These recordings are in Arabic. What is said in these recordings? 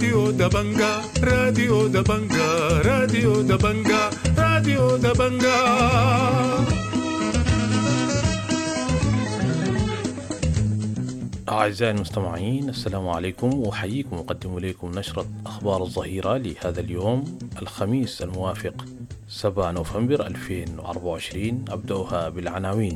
راديو دبنجا راديو دبنجا راديو دبنجا راديو دبنجا. أعزائي المستمعين، السلام عليكم، وأحييكم وأقدم إليكم نشرة أخبار الظهيرة لهذا اليوم الخميس الموافق 7 نوفمبر 2024. أبدأها بالعناوين.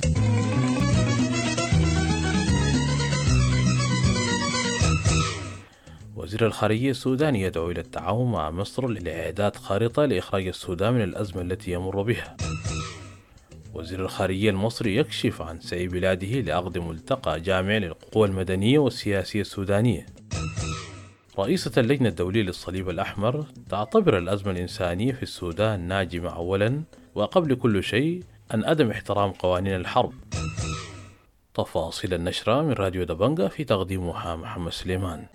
وزير الخارجية السوداني يدعو إلى التعاون مع مصر لإعداد خارطة لإخراج السودان من الأزمة التي يمر بها. وزير الخارجية المصري يكشف عن سعي بلاده لعقد ملتقى جامع للقوى المدنية والسياسية السودانية. رئيسة اللجنة الدولية للصليب الأحمر تعتبر الأزمة الإنسانية في السودان ناجمة أولا وقبل كل شيء عن عدم احترام قوانين الحرب. تفاصيل النشرة من راديو دبنجا في تقديمها محمد سليمان.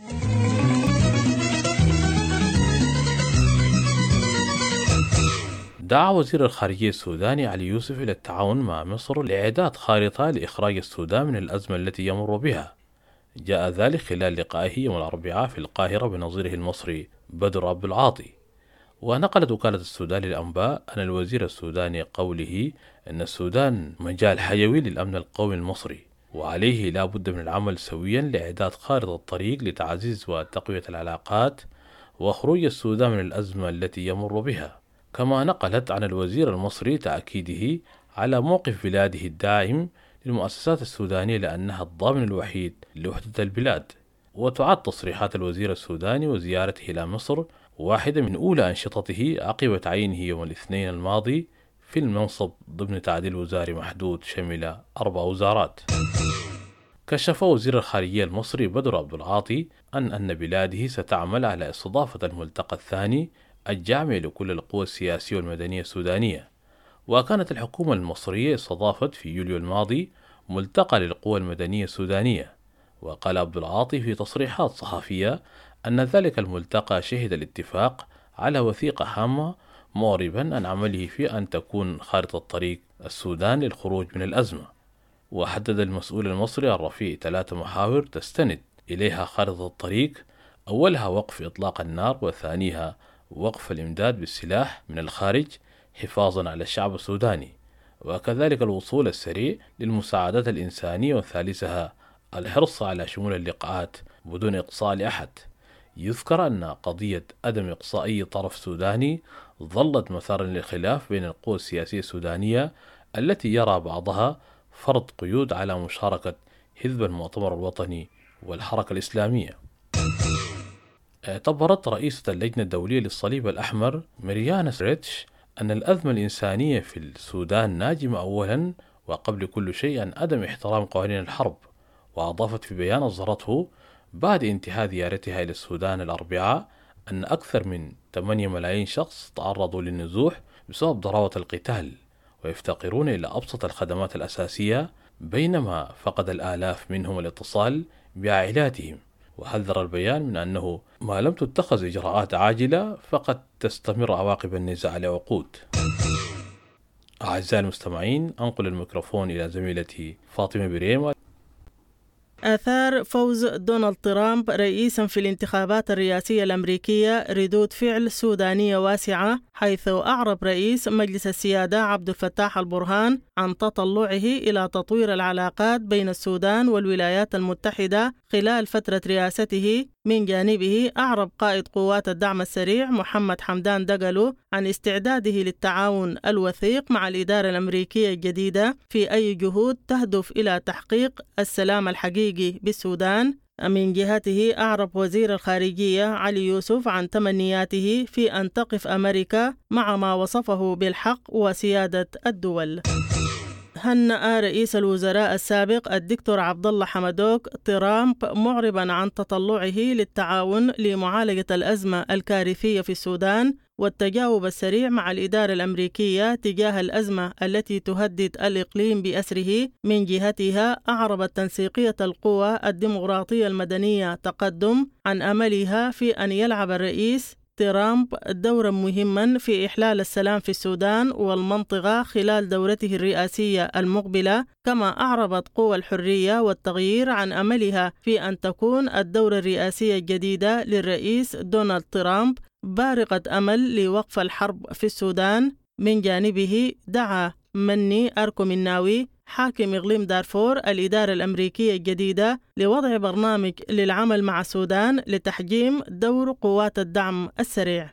دعا وزير الخارجية السوداني علي يوسف إلى التعاون مع مصر لإعداد خارطة لإخراج السودان من الأزمة التي يمر بها. جاء ذلك خلال لقائه يوم الأربعاء في القاهرة بنظيره المصري بدر عبد العاطي. ونقلت وكالة السودان للأنباء أن الوزير السوداني قوله أن السودان مجال حيوي للأمن القومي المصري، وعليه لا بد من العمل سويا لإعداد خارطة الطريق لتعزيز وتقوية العلاقات وخروج السودان من الأزمة التي يمر بها. كما نقلت عن الوزير المصري تأكيده على موقف بلاده الداعم للمؤسسات السودانية لأنها الضامن الوحيد لوحدة البلاد. وتعد تصريحات الوزير السوداني وزيارته إلى مصر واحدة من أولى أنشطته عقب تعيينه يوم الاثنين الماضي في المنصب ضمن تعديل وزاري محدود شمل 4 وزارات. كشف وزير الخارجية المصري بدر عبد العاطي أن بلاده ستعمل على استضافة الملتقى الثاني الجامع لكل القوى السياسية والمدنية السودانية. وكانت الحكومة المصرية استضافت في يوليو الماضي ملتقى للقوى المدنية السودانية. وقال عبد العاطي في تصريحات صحفية أن ذلك الملتقى شهد الاتفاق على وثيقة هامة معربا عن عمله في أن تكون خارطة طريق السودان للخروج من الأزمة. وحدد المسؤول المصري الرفيع 3 محاور تستند إليها خارطة الطريق، أولها وقف إطلاق النار، وثانيها وقف الإمداد بالسلاح من الخارج حفاظا على الشعب السوداني، وكذلك الوصول السريع للمساعدات الإنسانية، وثالثها الحرص على شمول اللقاءات بدون إقصاء لأحد. يذكر أن قضية عدم إقصاء أي طرف سوداني ظلت مثارا للخلاف بين القوى السياسية السودانية التي يرى بعضها فرض قيود على مشاركة حزب المؤتمر الوطني والحركة الإسلامية. اعتبرت رئيسة اللجنة الدولية للصليب الأحمر مريانا سريتش أن الأزمة الإنسانية في السودان ناجمة أولا وقبل كل شيء عن عدم احترام قوانين الحرب. وأضافت في بيان أصدرته بعد انتهاء زيارتها إلى السودان الأربعاء أن أكثر من 8 ملايين شخص تعرضوا للنزوح بسبب ضراوة القتال ويفتقرون إلى أبسط الخدمات الأساسية، بينما فقد الآلاف منهم الاتصال بعائلاتهم. وحذر البيان من أنه ما لم تتخذ إجراءات عاجلة فقد تستمر عواقب النزاع لعقود. أعزائي المستمعين، أنقل الميكروفون إلى زميلتي فاطمة بريم. آثار فوز دونالد ترامب رئيسا في الانتخابات الرئاسية الأمريكية ردود فعل سودانية واسعة، حيث أعرب رئيس مجلس السيادة عبد الفتاح البرهان عن تطلعه إلى تطوير العلاقات بين السودان والولايات المتحدة خلال فترة رئاسته. من جانبه أعرب قائد قوات الدعم السريع محمد حمدان دقلو عن استعداده للتعاون الوثيق مع الإدارة الأمريكية الجديدة في أي جهود تهدف إلى تحقيق السلام الحقيقي بالسودان. من جهته أعرب وزير الخارجية علي يوسف عن تمنياته في أن تقف أمريكا مع ما وصفه بالحق وسيادة الدول. هنأ رئيس الوزراء السابق الدكتور عبد الله حمدوك ترامب معربا عن تطلعه للتعاون لمعالجة الأزمة الكارثية في السودان والتجاوب السريع مع الإدارة الأمريكية تجاه الأزمة التي تهدد الإقليم بأسره. من جهتها أعربت تنسيقية القوى الديمقراطية المدنية تقدم عن أملها في أن يلعب الرئيس ترامب دورا مهما في إحلال السلام في السودان والمنطقة خلال دورته الرئاسية المقبلة، كما أعربت قوى الحرية والتغيير عن أملها في أن تكون الدورة الرئاسية الجديدة للرئيس دونالد ترامب بارقة أمل لوقف الحرب في السودان. من جانبه دعا مني أركو مناوي حاكم إقليم دارفور الإدارة الأمريكية الجديدة لوضع برنامج للعمل مع السودان لتحجيم دور قوات الدعم السريع.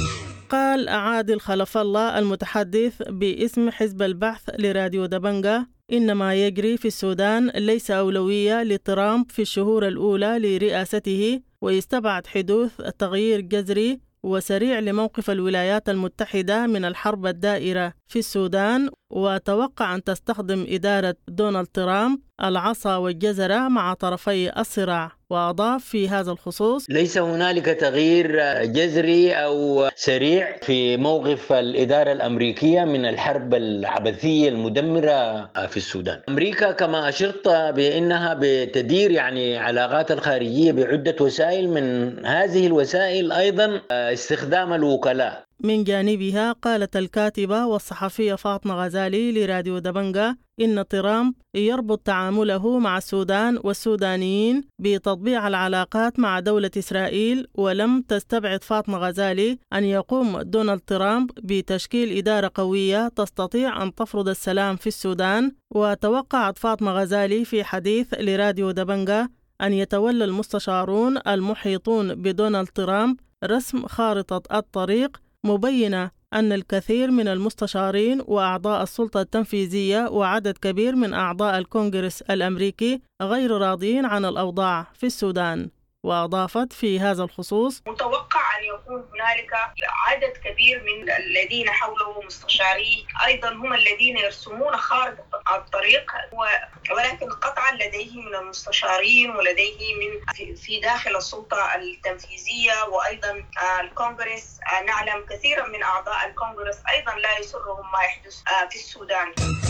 قال عادل خلف الله المتحدث باسم حزب البحث لراديو دبنجة إن ما يجري في السودان ليس أولوية لترامب في الشهور الأولى لرئاسته، ويستبعد حدوث تغيير جذري وسريع لموقف الولايات المتحدة من الحرب الدائرة في السودان، وتوقع أن تستخدم إدارة دونالد ترامب العصا والجزرة مع طرفي الصراع. وأضاف في هذا الخصوص: ليس هنالك تغيير جذري أو سريع في موقف الإدارة الأمريكية من الحرب العبثية المدمرة في السودان. أمريكا كما أشرت بأنها بتدير علاقات الخارجية بعدة وسائل، من هذه الوسائل أيضا استخدام الوكلاء. من جانبها قالت الكاتبة والصحفية فاطمة غزالي لراديو دبنجة إن ترامب يربط تعامله مع السودان والسودانيين بتطبيع العلاقات مع دولة إسرائيل، ولم تستبعد فاطمة غزالي أن يقوم دونالد ترامب بتشكيل إدارة قوية تستطيع أن تفرض السلام في السودان. وتوقعت فاطمة غزالي في حديث لراديو دبنجة أن يتولى المستشارون المحيطون بدونالد ترامب رسم خارطة الطريق، مبينة أن الكثير من المستشارين وأعضاء السلطة التنفيذية وعدد كبير من أعضاء الكونغرس الأمريكي غير راضين عن الأوضاع في السودان. وأضافت في هذا الخصوص: متوقع أن يكون هنالك عدد كبير من الذين حوله مستشاري أيضا هم الذين يرسمون خارطة الطريق، ولكن قطعا لديه من المستشارين ولديه من في داخل السلطة التنفيذية وأيضا الكونغرس. نعلم كثيرا من أعضاء الكونغرس أيضا لا يسرهم ما يحدث في السودان.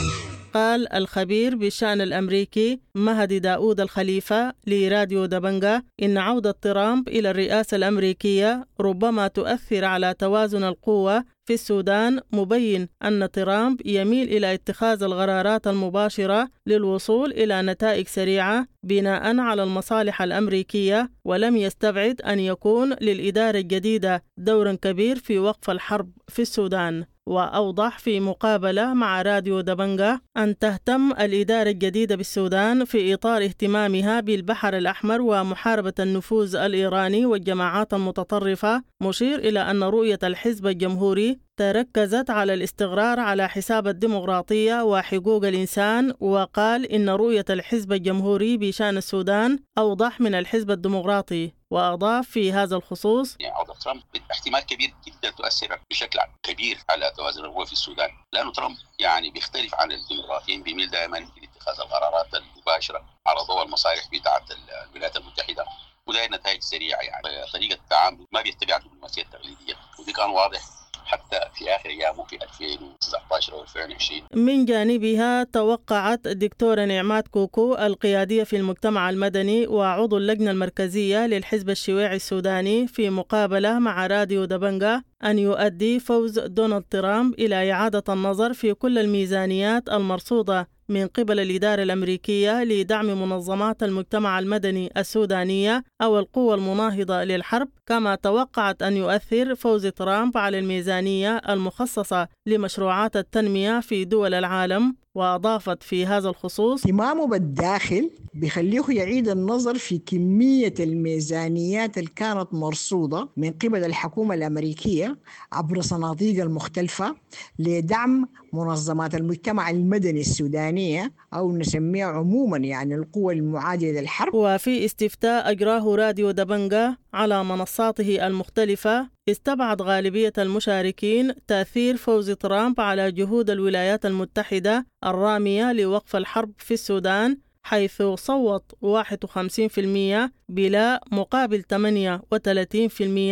قال الخبير بالشأن الأمريكي مهدي داود الخليفة لراديو دبنجة إن عودة ترامب إلى الرئاسة الأمريكية ربما تؤثر على توازن القوة في السودان، مبين أن ترامب يميل إلى اتخاذ القرارات المباشرة للوصول إلى نتائج سريعة بناء على المصالح الأمريكية، ولم يستبعد أن يكون للإدارة الجديدة دور كبير في وقف الحرب في السودان. وأوضح في مقابلة مع راديو دبنجة أن تهتم الإدارة الجديدة بالسودان في إطار اهتمامها بالبحر الأحمر ومحاربة النفوذ الإيراني والجماعات المتطرفة، مشير إلى أن رؤية الحزب الجمهوري تركزت على الاستقرار على حساب الديمقراطية وحقوق الإنسان. وقال إن رؤية الحزب الجمهوري بشأن السودان أوضح من الحزب الديمقراطي. وأضاف في هذا الخصوص: عودة ترامب احتمال كبير جدا تؤثر بشكل كبير على توازن القوى في السودان، لأنه ترامب بيختلف عن الديمقراطيين، بيميل دائما لاتخاذ القرارات المباشرة على ضوء المصالح بتاعت الولايات المتحدة، وده نتائج سريعة. طريقة التعامل ما بيتبع الدبلوماسية التقليدية، ودي كان واضح حتى في آخر أيامه في 2019 و 2020. من جانبها توقعت الدكتورة نعمات كوكو القيادية في المجتمع المدني وعضو اللجنة المركزية للحزب الشيوعي السوداني في مقابلة مع راديو دبنجة أن يؤدي فوز دونالد ترامب إلى إعادة النظر في كل الميزانيات المرصودة من قبل الإدارة الأمريكية لدعم منظمات المجتمع المدني السودانية أو القوى المناهضة للحرب، كما توقعت أن يؤثر فوز ترامب على الميزانية المخصصة لمشروعات التنمية في دول العالم. وأضافت في هذا الخصوص: اهتمامه بالداخل بيخليه يعيد النظر في كمية الميزانيات اللي كانت مرصودة من قبل الحكومة الأمريكية عبر صناديق المختلفة لدعم منظمات المجتمع المدني السودانية، أو نسميها عموما القوى المعادية للحرب. وفي استفتاء أجراه راديو دبنجة على منصاته المختلفة، استبعد غالبية المشاركين تأثير فوز ترامب على جهود الولايات المتحدة الرامية لوقف الحرب في السودان، حيث صوت 51% بلا مقابل 38%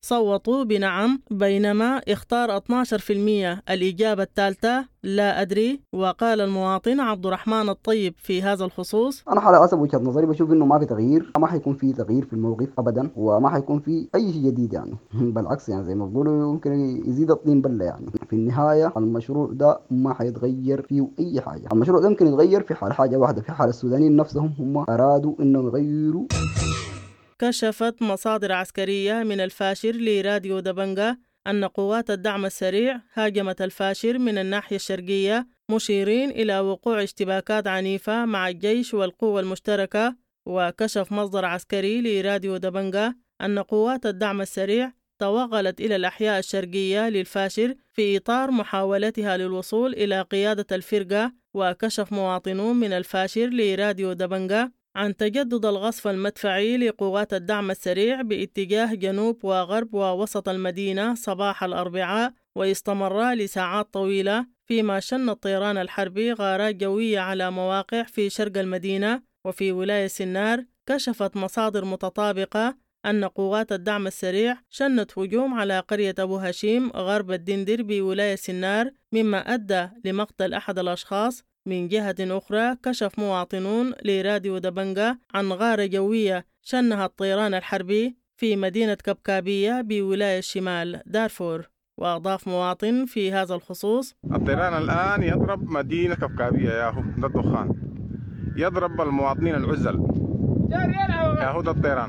صوتوا بنعم، بينما اختار 12% الإجابة الثالثة لا أدري. وقال المواطن عبد الرحمن الطيب في هذا الخصوص: انا على حسب وجهة نظري بشوف انه ما في تغيير، ما حيكون في تغيير في الموقف ابدا، وما حيكون في اي شيء جديد يعني. بالعكس يعني زي ما بيقولوا يمكن يزيد الطين بله يعني. في النهاية المشروع ده ما حيتغير فيه اي حاجة. المشروع ده ممكن يتغير في حال حاجة واحدة، في حال السودانيين نفسهم هم ارادوا انهم يغيروا. كشفت مصادر عسكرية من الفاشر لراديو دبنجة أن قوات الدعم السريع هاجمت الفاشر من الناحية الشرقية، مشيرين إلى وقوع اشتباكات عنيفة مع الجيش والقوى المشتركة. وكشف مصدر عسكري لراديو دبنجة أن قوات الدعم السريع توغلت إلى الأحياء الشرقية للفاشر في إطار محاولتها للوصول إلى قيادة الفرقة. وكشف مواطنون من الفاشر لراديو دبنجة عن تجدد الغصف المدفعي لقوات الدعم السريع باتجاه جنوب وغرب ووسط المدينة صباح الأربعاء، واستمر لساعات طويلة، فيما شن الطيران الحربي غارات جوية على مواقع في شرق المدينة وفي ولاية سنار. كشفت مصادر متطابقة أن قوات الدعم السريع شنت هجوم على قرية أبو هشيم غرب الدندر بولاية سنار، مما أدى لمقتل أحد الأشخاص. من جهة أخرى كشف مواطنون لراديو دبنجة عن غارة جوية شنها الطيران الحربي في مدينة كبكابية بولاية شمال دارفور. وأضاف مواطن في هذا الخصوص: الطيران الآن يضرب مدينة كبكابية ياهو ده الدخان، يضرب المواطنين العزل ياهو ده الطيران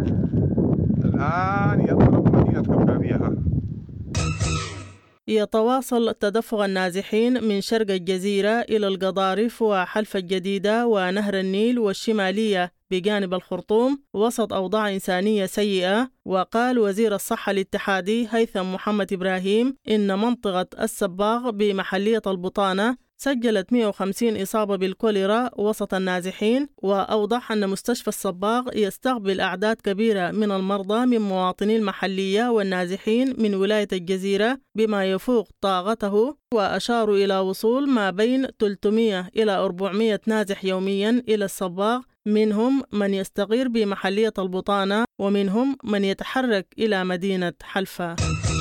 الآن يضرب مدينة كبكابية. يتواصل تدفق النازحين من شرق الجزيرة إلى القضارف وحلف الجديدة ونهر النيل والشمالية بجانب الخرطوم وسط أوضاع إنسانية سيئة. وقال وزير الصحة الاتحادي هيثم محمد إبراهيم إن منطقة السباغ بمحلية البطانة سجلت 150 إصابة بالكوليرا وسط النازحين. وأوضح أن مستشفى الصباغ يستقبل أعداد كبيرة من المرضى من مواطني المحلية والنازحين من ولاية الجزيرة بما يفوق طاقته. وأشاروا إلى وصول ما بين 300 إلى 400 نازح يوميا إلى الصباغ، منهم من يستقر بمحلية البطانة ومنهم من يتحرك إلى مدينة حلفا.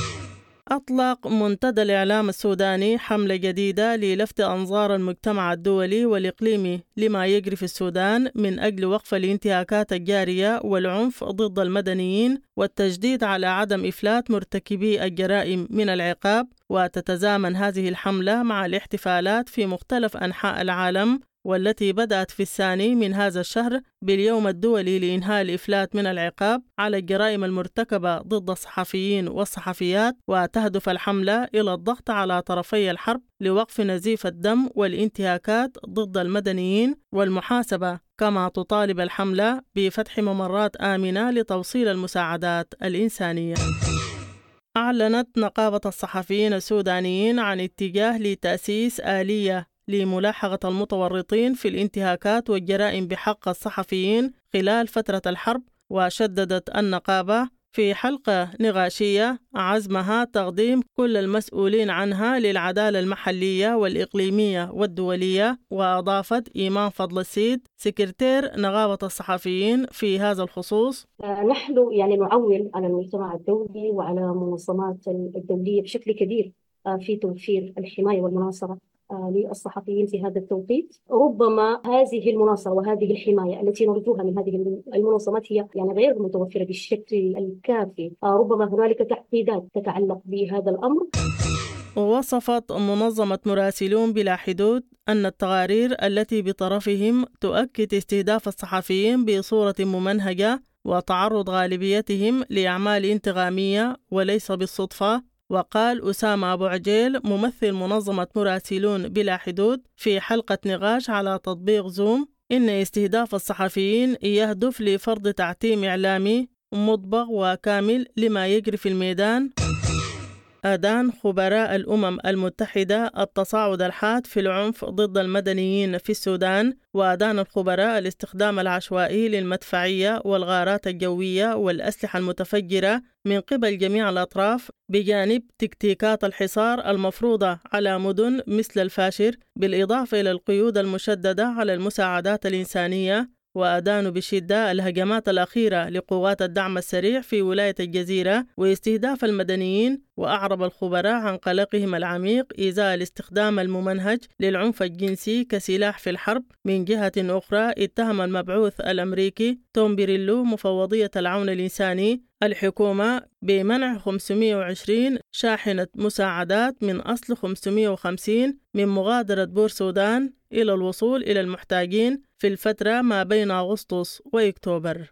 أطلق منتدى الإعلام السوداني حملة جديدة للفت أنظار المجتمع الدولي والإقليمي لما يجري في السودان من أجل وقف الانتهاكات الجارية والعنف ضد المدنيين والتجديد على عدم إفلات مرتكبي الجرائم من العقاب. وتتزامن هذه الحملة مع الاحتفالات في مختلف أنحاء العالم، والتي بدأت في الثاني من هذا الشهر باليوم الدولي لإنهاء الإفلات من العقاب على الجرائم المرتكبة ضد الصحفيين والصحفيات. وتهدف الحملة إلى الضغط على طرفي الحرب لوقف نزيف الدم والانتهاكات ضد المدنيين والمحاسبة، كما تطالب الحملة بفتح ممرات آمنة لتوصيل المساعدات الإنسانية. أعلنت نقابة الصحفيين السودانيين عن اتجاه لتأسيس آلية لملاحقة المتورطين في الانتهاكات والجرائم بحق الصحفيين خلال فترة الحرب. وشددت النقابة في حلقة نقاشية عزمها تقديم كل المسؤولين عنها للعدالة المحلية والإقليمية والدولية. وأضافت إيمان فضل السيد سكرتير نقابة الصحفيين في هذا الخصوص: نحن نعول على المجتمع الدولي وعلى المنظمات الدولية بشكل كبير في توفير الحماية والمناصرة للصحفيين في هذا التوقيت. ربما هذه المناصرة وهذه الحماية التي نرجوها من هذه المنظمات هي غير متوفرة بالشكل الكافي. ربما هنالك تحديدات تتعلق بهذا الأمر. ووصفت منظمة مراسلون بلا حدود أن التقارير التي بطرفهم تؤكد استهداف الصحفيين بصورة ممنهجة وتعرض غالبيتهم لأعمال انتقامية وليس بالصدفة. وقال أسامة أبو عجيل ممثل منظمة مراسلون بلا حدود في حلقة نقاش على تطبيق زوم إن استهداف الصحفيين يهدف لفرض تعتيم إعلامي مطبق وكامل لما يجري في الميدان. أدان خبراء الأمم المتحدة التصاعد الحاد في العنف ضد المدنيين في السودان. وأدان الخبراء الاستخدام العشوائي للمدفعية والغارات الجوية والأسلحة المتفجرة من قبل جميع الأطراف بجانب تكتيكات الحصار المفروضة على مدن مثل الفاشر، بالإضافة إلى القيود المشددة على المساعدات الإنسانية. وأدانوا بشدة الهجمات الأخيرة لقوات الدعم السريع في ولاية الجزيرة واستهداف المدنيين، وأعرب الخبراء عن قلقهم العميق إزاء الاستخدام الممنهج للعنف الجنسي كسلاح في الحرب. من جهة أخرى، اتهم المبعوث الأمريكي توم بيريلو مفوضية العون الإنساني الحكومة بمنع 520 شاحنة مساعدات من أصل 550 من مغادرة بور سودان إلى الوصول إلى المحتاجين في الفترة ما بين أغسطس وأكتوبر.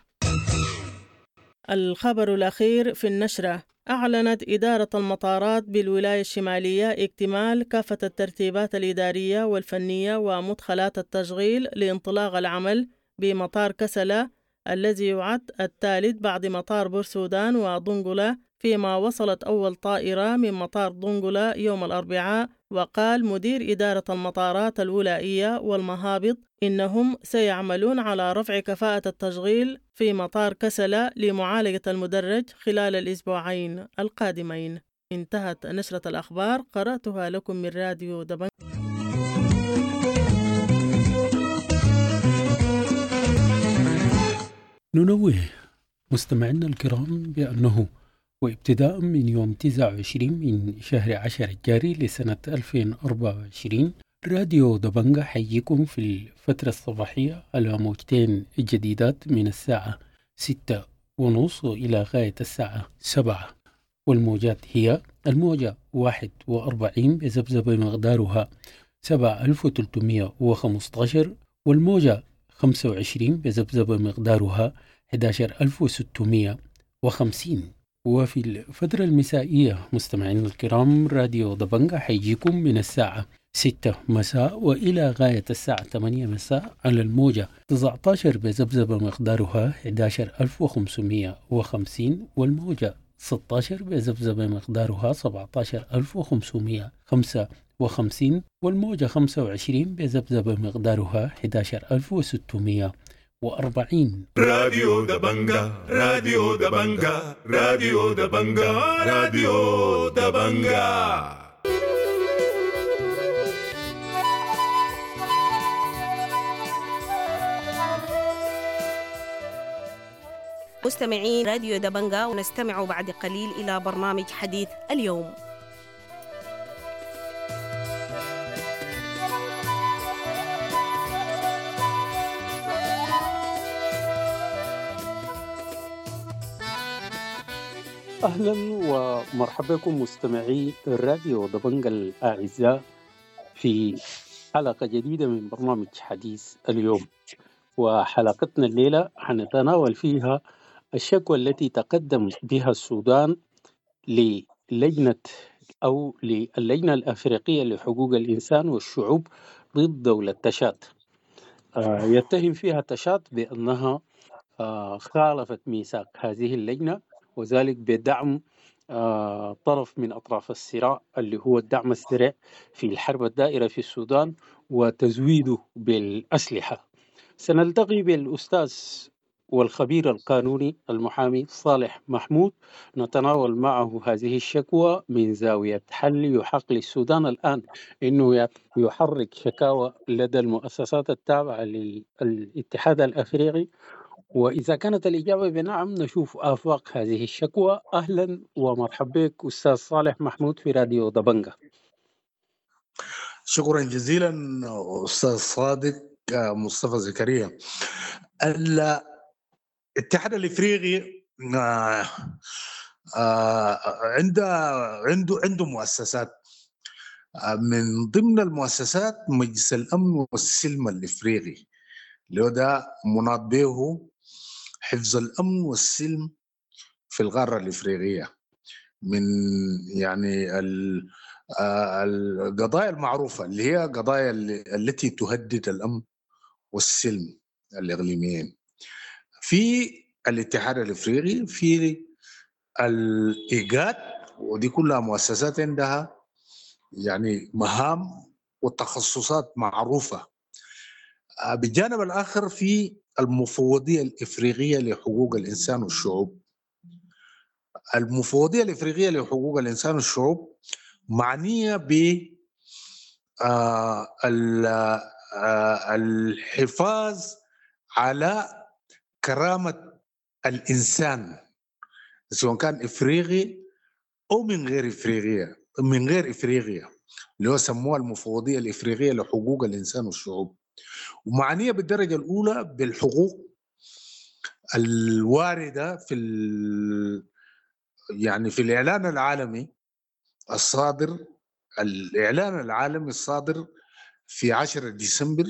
الخبر الأخير في النشرة: أعلنت إدارة المطارات بالولاية الشمالية اكتمال كافة الترتيبات الإدارية والفنية ومدخلات التشغيل لانطلاق العمل بمطار كسلا الذي يعد الثالث بعد مطار بورسودان ودنقلة، فيما وصلت أول طائرة من مطار دنقلة يوم الأربعاء. وقال مدير إدارة المطارات الولائية والمهابط إنهم سيعملون على رفع كفاءة التشغيل في مطار كسلا لمعالجة المدرج خلال الأسبوعين القادمين. انتهت نشرة الأخبار، قرأتها لكم من راديو دبنجة. ننوه مستمعينا الكرام بأنه وابتداء من يوم 29 من شهر 10 الجاري لسنة 2024 راديو دبنجة حييكم في الفترة الصباحية على موجتين جديدات من الساعة 6:30 إلى غاية الساعة 7. والموجات هي الموجة 41 بذبذبة مقدارها 7315، والموجة 25 بذبذبة مقدارها 11650. وفي الفترة المسائية مستمعين الكرام راديو دبنجة حيجيكم من الساعة 6 مساء وإلى غاية الساعة 8 مساء على الموجة 19 بذبذبة مقدارها 11550، والموجة 16 بذبذبة مقدارها 17555، والموجة 25 بذبذبة مقدارها 11640. راديو دبنجة راديو دبنجة راديو دبنجة راديو دبنجة. مستمعين راديو دبنجة، ونستمع بعد قليل إلى برنامج حديث اليوم. أهلا ومرحبا بكم مستمعي الراديو دبنجة الأعزاء في حلقة جديدة من برنامج حديث اليوم. وحلقتنا الليلة حنتناول فيها الشكوى التي تقدم بها السودان للجنة الأفريقية لحقوق الإنسان والشعوب ضد دولة تشاد. يتهم فيها تشاد بأنها خالفت ميثاق هذه اللجنة، وذلك بدعم طرف من أطراف الصراع اللي هو الدعم السريع في الحرب الدائرة في السودان وتزويده بالأسلحة. سنلتقي بالأستاذ والخبير القانوني المحامي صالح محمود، نتناول معه هذه الشكوى من زاوية حل يحق للسودان الآن إنه يحرك شكاوى لدى المؤسسات التابعة للاتحاد الأفريقي، وإذا كانت الإجابة بنعم نشوف آفاق هذه الشكوى. أهلا ومرحبا بك أستاذ صالح محمود في راديو دبنجة. شكرا جزيلا أستاذ صادق مصطفى زكريا. الاتحاد الافريقي عنده مؤسسات، من ضمن المؤسسات مجلس الامن والسلم الافريقي اللي هو ده مناط به حفظ الامن والسلم في القاره الافريقيه من يعني القضايا المعروفه اللي هي قضايا التي تهدد الامن والسلم الاقليميين. في الاتحاد الافريقي في الايجاد، ودي كلها مؤسسات عندها يعني مهام وتخصصات معروفه. بالجانب الاخر في المفوضيه الافريقيه لحقوق الانسان والشعوب. المفوضيه الافريقيه لحقوق الانسان والشعوب معنيه ب الحفاظ على كرامة الإنسان، سواء كان إفريقي أو من غير إفريقيا، اللي هو سموها المفوضية الإفريقية لحقوق الإنسان والشعوب. ومعنية بالدرجة الأولى بالحقوق الواردة يعني في الإعلان العالمي الصادر، الإعلان العالمي الصادر في 10 ديسمبر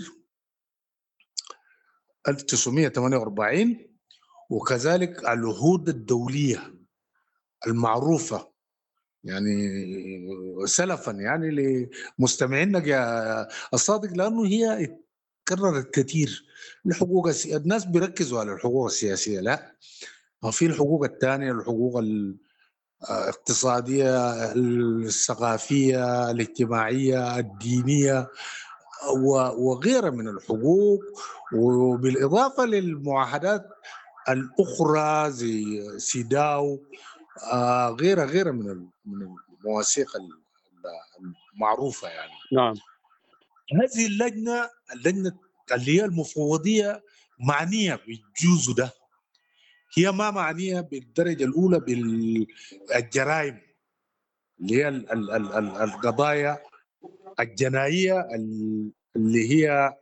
1948، وكذلك العهود الدولية المعروفة يعني سلفا يعني لمستمعينا يا الصادق، لأنه هي كررت كثير لحقوق الناس بيركزوا على الحقوق السياسية، لا، ما في الحقوق الثانية، الحقوق الاقتصادية، الثقافية، الاجتماعية، الدينية وغيرها من الحقوق، وبالإضافة للمعاهدات الأخرى زي سيداو، غيرها من المواثيق المعروفة يعني. نعم. هذه اللجنة اللي هي المفوضية معنية بالجزء ده، هي ما معنية بالدرجة الأولى بالجرائم اللي هي القضايا الجنائية اللي هي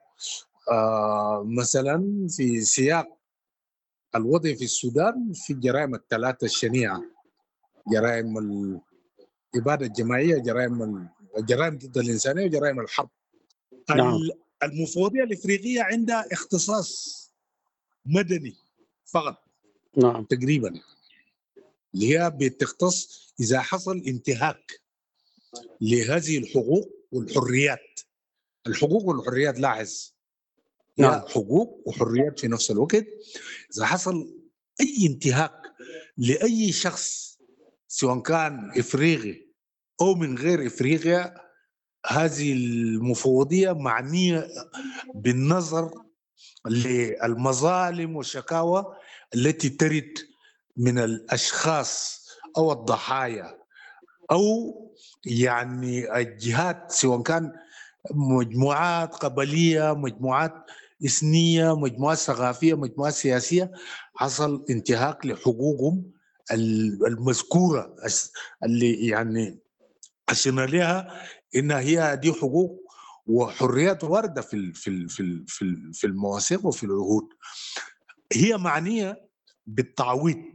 مثلا في سياق الوضع في السودان في الجرائم الثلاثة الشنيعة، جرائم الإبادة الجماعية، الجرائم ضد الإنسانية، وجرائم الحرب. نعم. المفوضية الإفريقية عندها اختصاص مدني فقط. نعم. تقريبا اللي هي بتختص إذا حصل انتهاك لهذه الحقوق والحريات. الحقوق والحريات لاحظ، نعم. حقوق وحريات في نفس الوقت. إذا حصل أي انتهاك لأي شخص سواء كان إفريقي أو من غير إفريقيا، هذه المفوضية معنية بالنظر للمظالم والشكاوى التي ترد من الأشخاص أو الضحايا أو يعني الجهات، سواء كان مجموعات قبلية، مجموعات إثنية، مجموعات ثقافية، مجموعات سياسية، حصل انتهاك لحقوقهم المذكورة اللي يعني عشان لها إنها هي دي حقوق وحريات واردة في المواثيق وفي العهود. هي معنية بالتعويض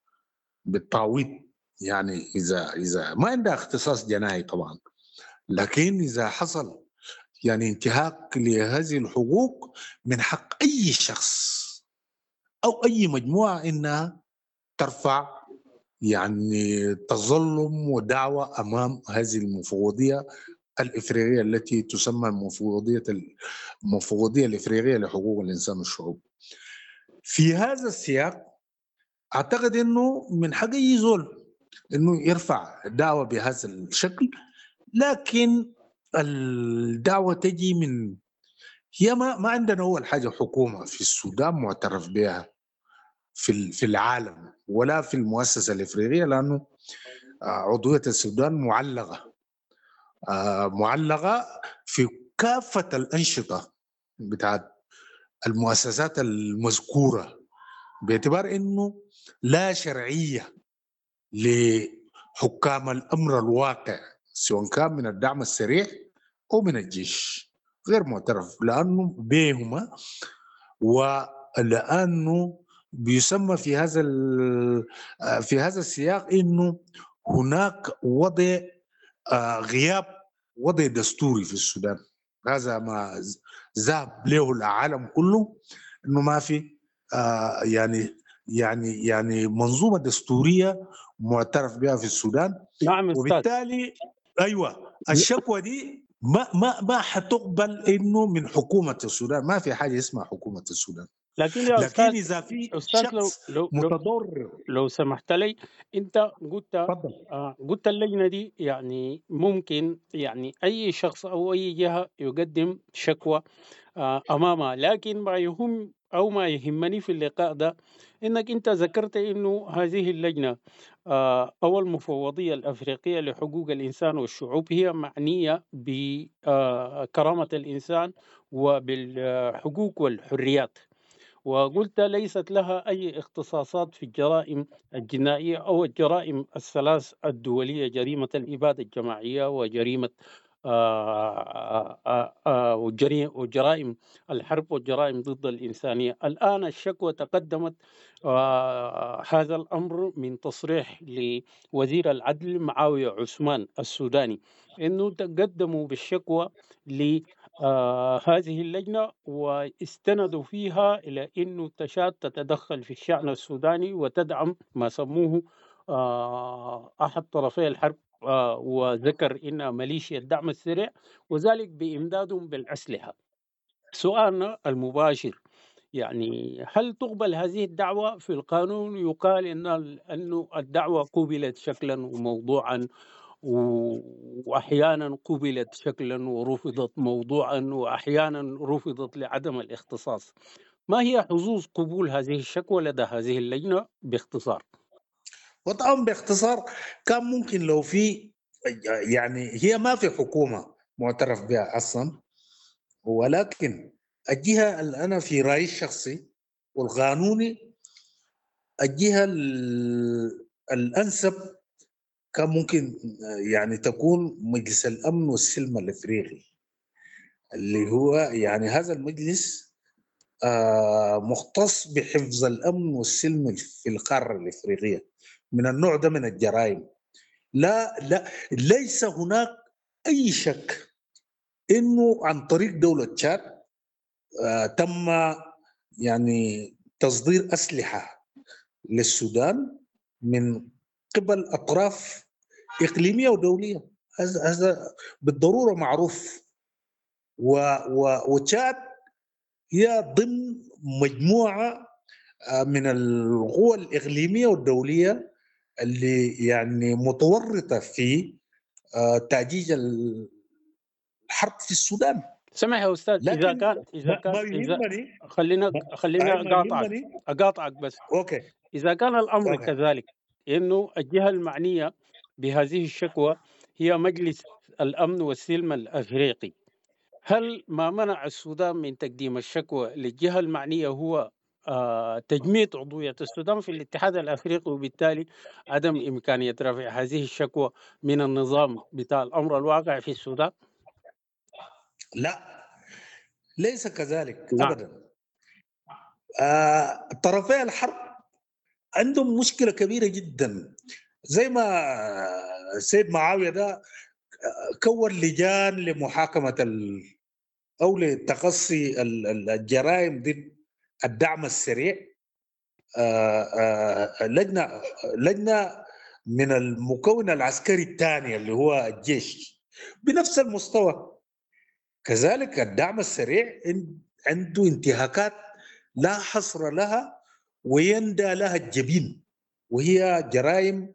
يعني إذا ما عندها اختصاص جنائي طبعا، لكن إذا حصل يعني انتهاك لهذه الحقوق من حق أي شخص أو أي مجموعة إنها ترفع يعني تظلم ودعوة أمام هذه المفوضية الإفريقية التي تسمى المفوضية الإفريقية لحقوق الإنسان والشعوب. في هذا السياق أعتقد أنه من حق أي زول أنه يرفع دعوة بهذا الشكل، لكن الدعوة تجي من هي ما عندنا أول حاجة حكومة في السودان معترف بها في العالم ولا في المؤسسة الإفريقية، لأنه عضوية السودان معلقة في كافة الأنشطة بتاعت المؤسسات المذكورة، باعتبار أنه لا شرعية لحكام الأمر الواقع سواء كان من الدعم السريع أو من الجيش، غير معترف لأنه بيهما، ولأنه بيسمى في هذا السياق أنه هناك وضع غياب وضع دستوري في السودان. هذا ما ذهب له العالم كله، انه ما في يعني منظومه دستوريه معترف بها في السودان. نعم أستاذ. وبالتالي ايوه الشكوى دي ما حتقبل انه من حكومه السودان، ما في حاجه اسمها حكومه السودان. لكن يا لكن اذا في شخص متضرر لو سمحت لي، انت قلت اللجنه دي يعني ممكن يعني اي شخص او اي جهه يقدم شكوى امامها، لكن ما يهم او ما يهمني في اللقاء ده انك انت ذكرت انه هذه اللجنه او المفوضيه الافريقيه لحقوق الانسان والشعوب هي معنيه بكرامه الانسان وبالحقوق والحريات، وقلت ليست لها أي اختصاصات في الجرائم الجنائية أو الجرائم الثلاث الدولية: جريمة الإبادة الجماعية وجريمة وجرائم الحرب والجرائم ضد الإنسانية. الآن الشكوى تقدمت هذا الأمر من تصريح لوزير العدل معاوية عثمان السوداني أنه تقدموا بالشكوى هذه اللجنة، واستندوا فيها إلى أنه تشاد تتدخل في الشأن السوداني وتدعم ما سموه أحد طرفي الحرب، وذكر إن ميليشيا الدعم السريع، وذلك بإمدادهم بالأسلحة. سؤالنا المباشر يعني هل تقبل هذه الدعوة؟ في القانون يقال أنه الدعوة قبلت شكلا وموضوعا، وأحيانا قبلت شكلا ورفضت موضوعا، وأحيانا رفضت لعدم الاختصاص. ما هي حظوظ قبول هذه الشكوى لدى هذه اللجنة باختصار؟ وطبعا باختصار كان ممكن لو في يعني هي ما في حكومة معترف بها أصلا، ولكن الجهة اللي أنا في رأيي الشخصي والقانوني الجهة الأنسب كان ممكن يعني تكون مجلس الأمن والسلم الإفريقي، اللي هو يعني هذا المجلس مختص بحفظ الأمن والسلم في القارة الإفريقية من النوع ده من الجرائم. ليس هناك أي شك إنه عن طريق دولة تشاد تم يعني تصدير أسلحة للسودان من قبل أطراف إقليمية ودولية. هذا بالضرورة معروف. وتشاد هي ضمن مجموعة من القوى الإقليمية والدولية اللي يعني متورطة في تأجيج الحرب في السودان. سمح يا أستاذ، إذا كان خلينا أقاطعك بس. أوكي. إذا كان الأمر كذلك إنه الجهة المعنية بهذه الشكوى هي مجلس الأمن والسلم الأفريقي، هل ما منع السودان من تقديم الشكوى للجهة المعنية هو تجميد عضوية السودان في الاتحاد الأفريقي، وبالتالي عدم إمكانية رفع هذه الشكوى من النظام بتاع الأمر الواقع في السودان؟ لا، ليس كذلك أبدا. طرفي الحرب عندهم مشكلة كبيرة جدا، زي ما سيد معاوية ده كون لجان لمحاكمة أو لتقصي الجرائم ضد الدعم السريع، لجنة من المكون العسكري الثاني اللي هو الجيش بنفس المستوى. كذلك الدعم السريع عنده انتهاكات لا حصر لها ويندى لها الجبين، وهي جرائم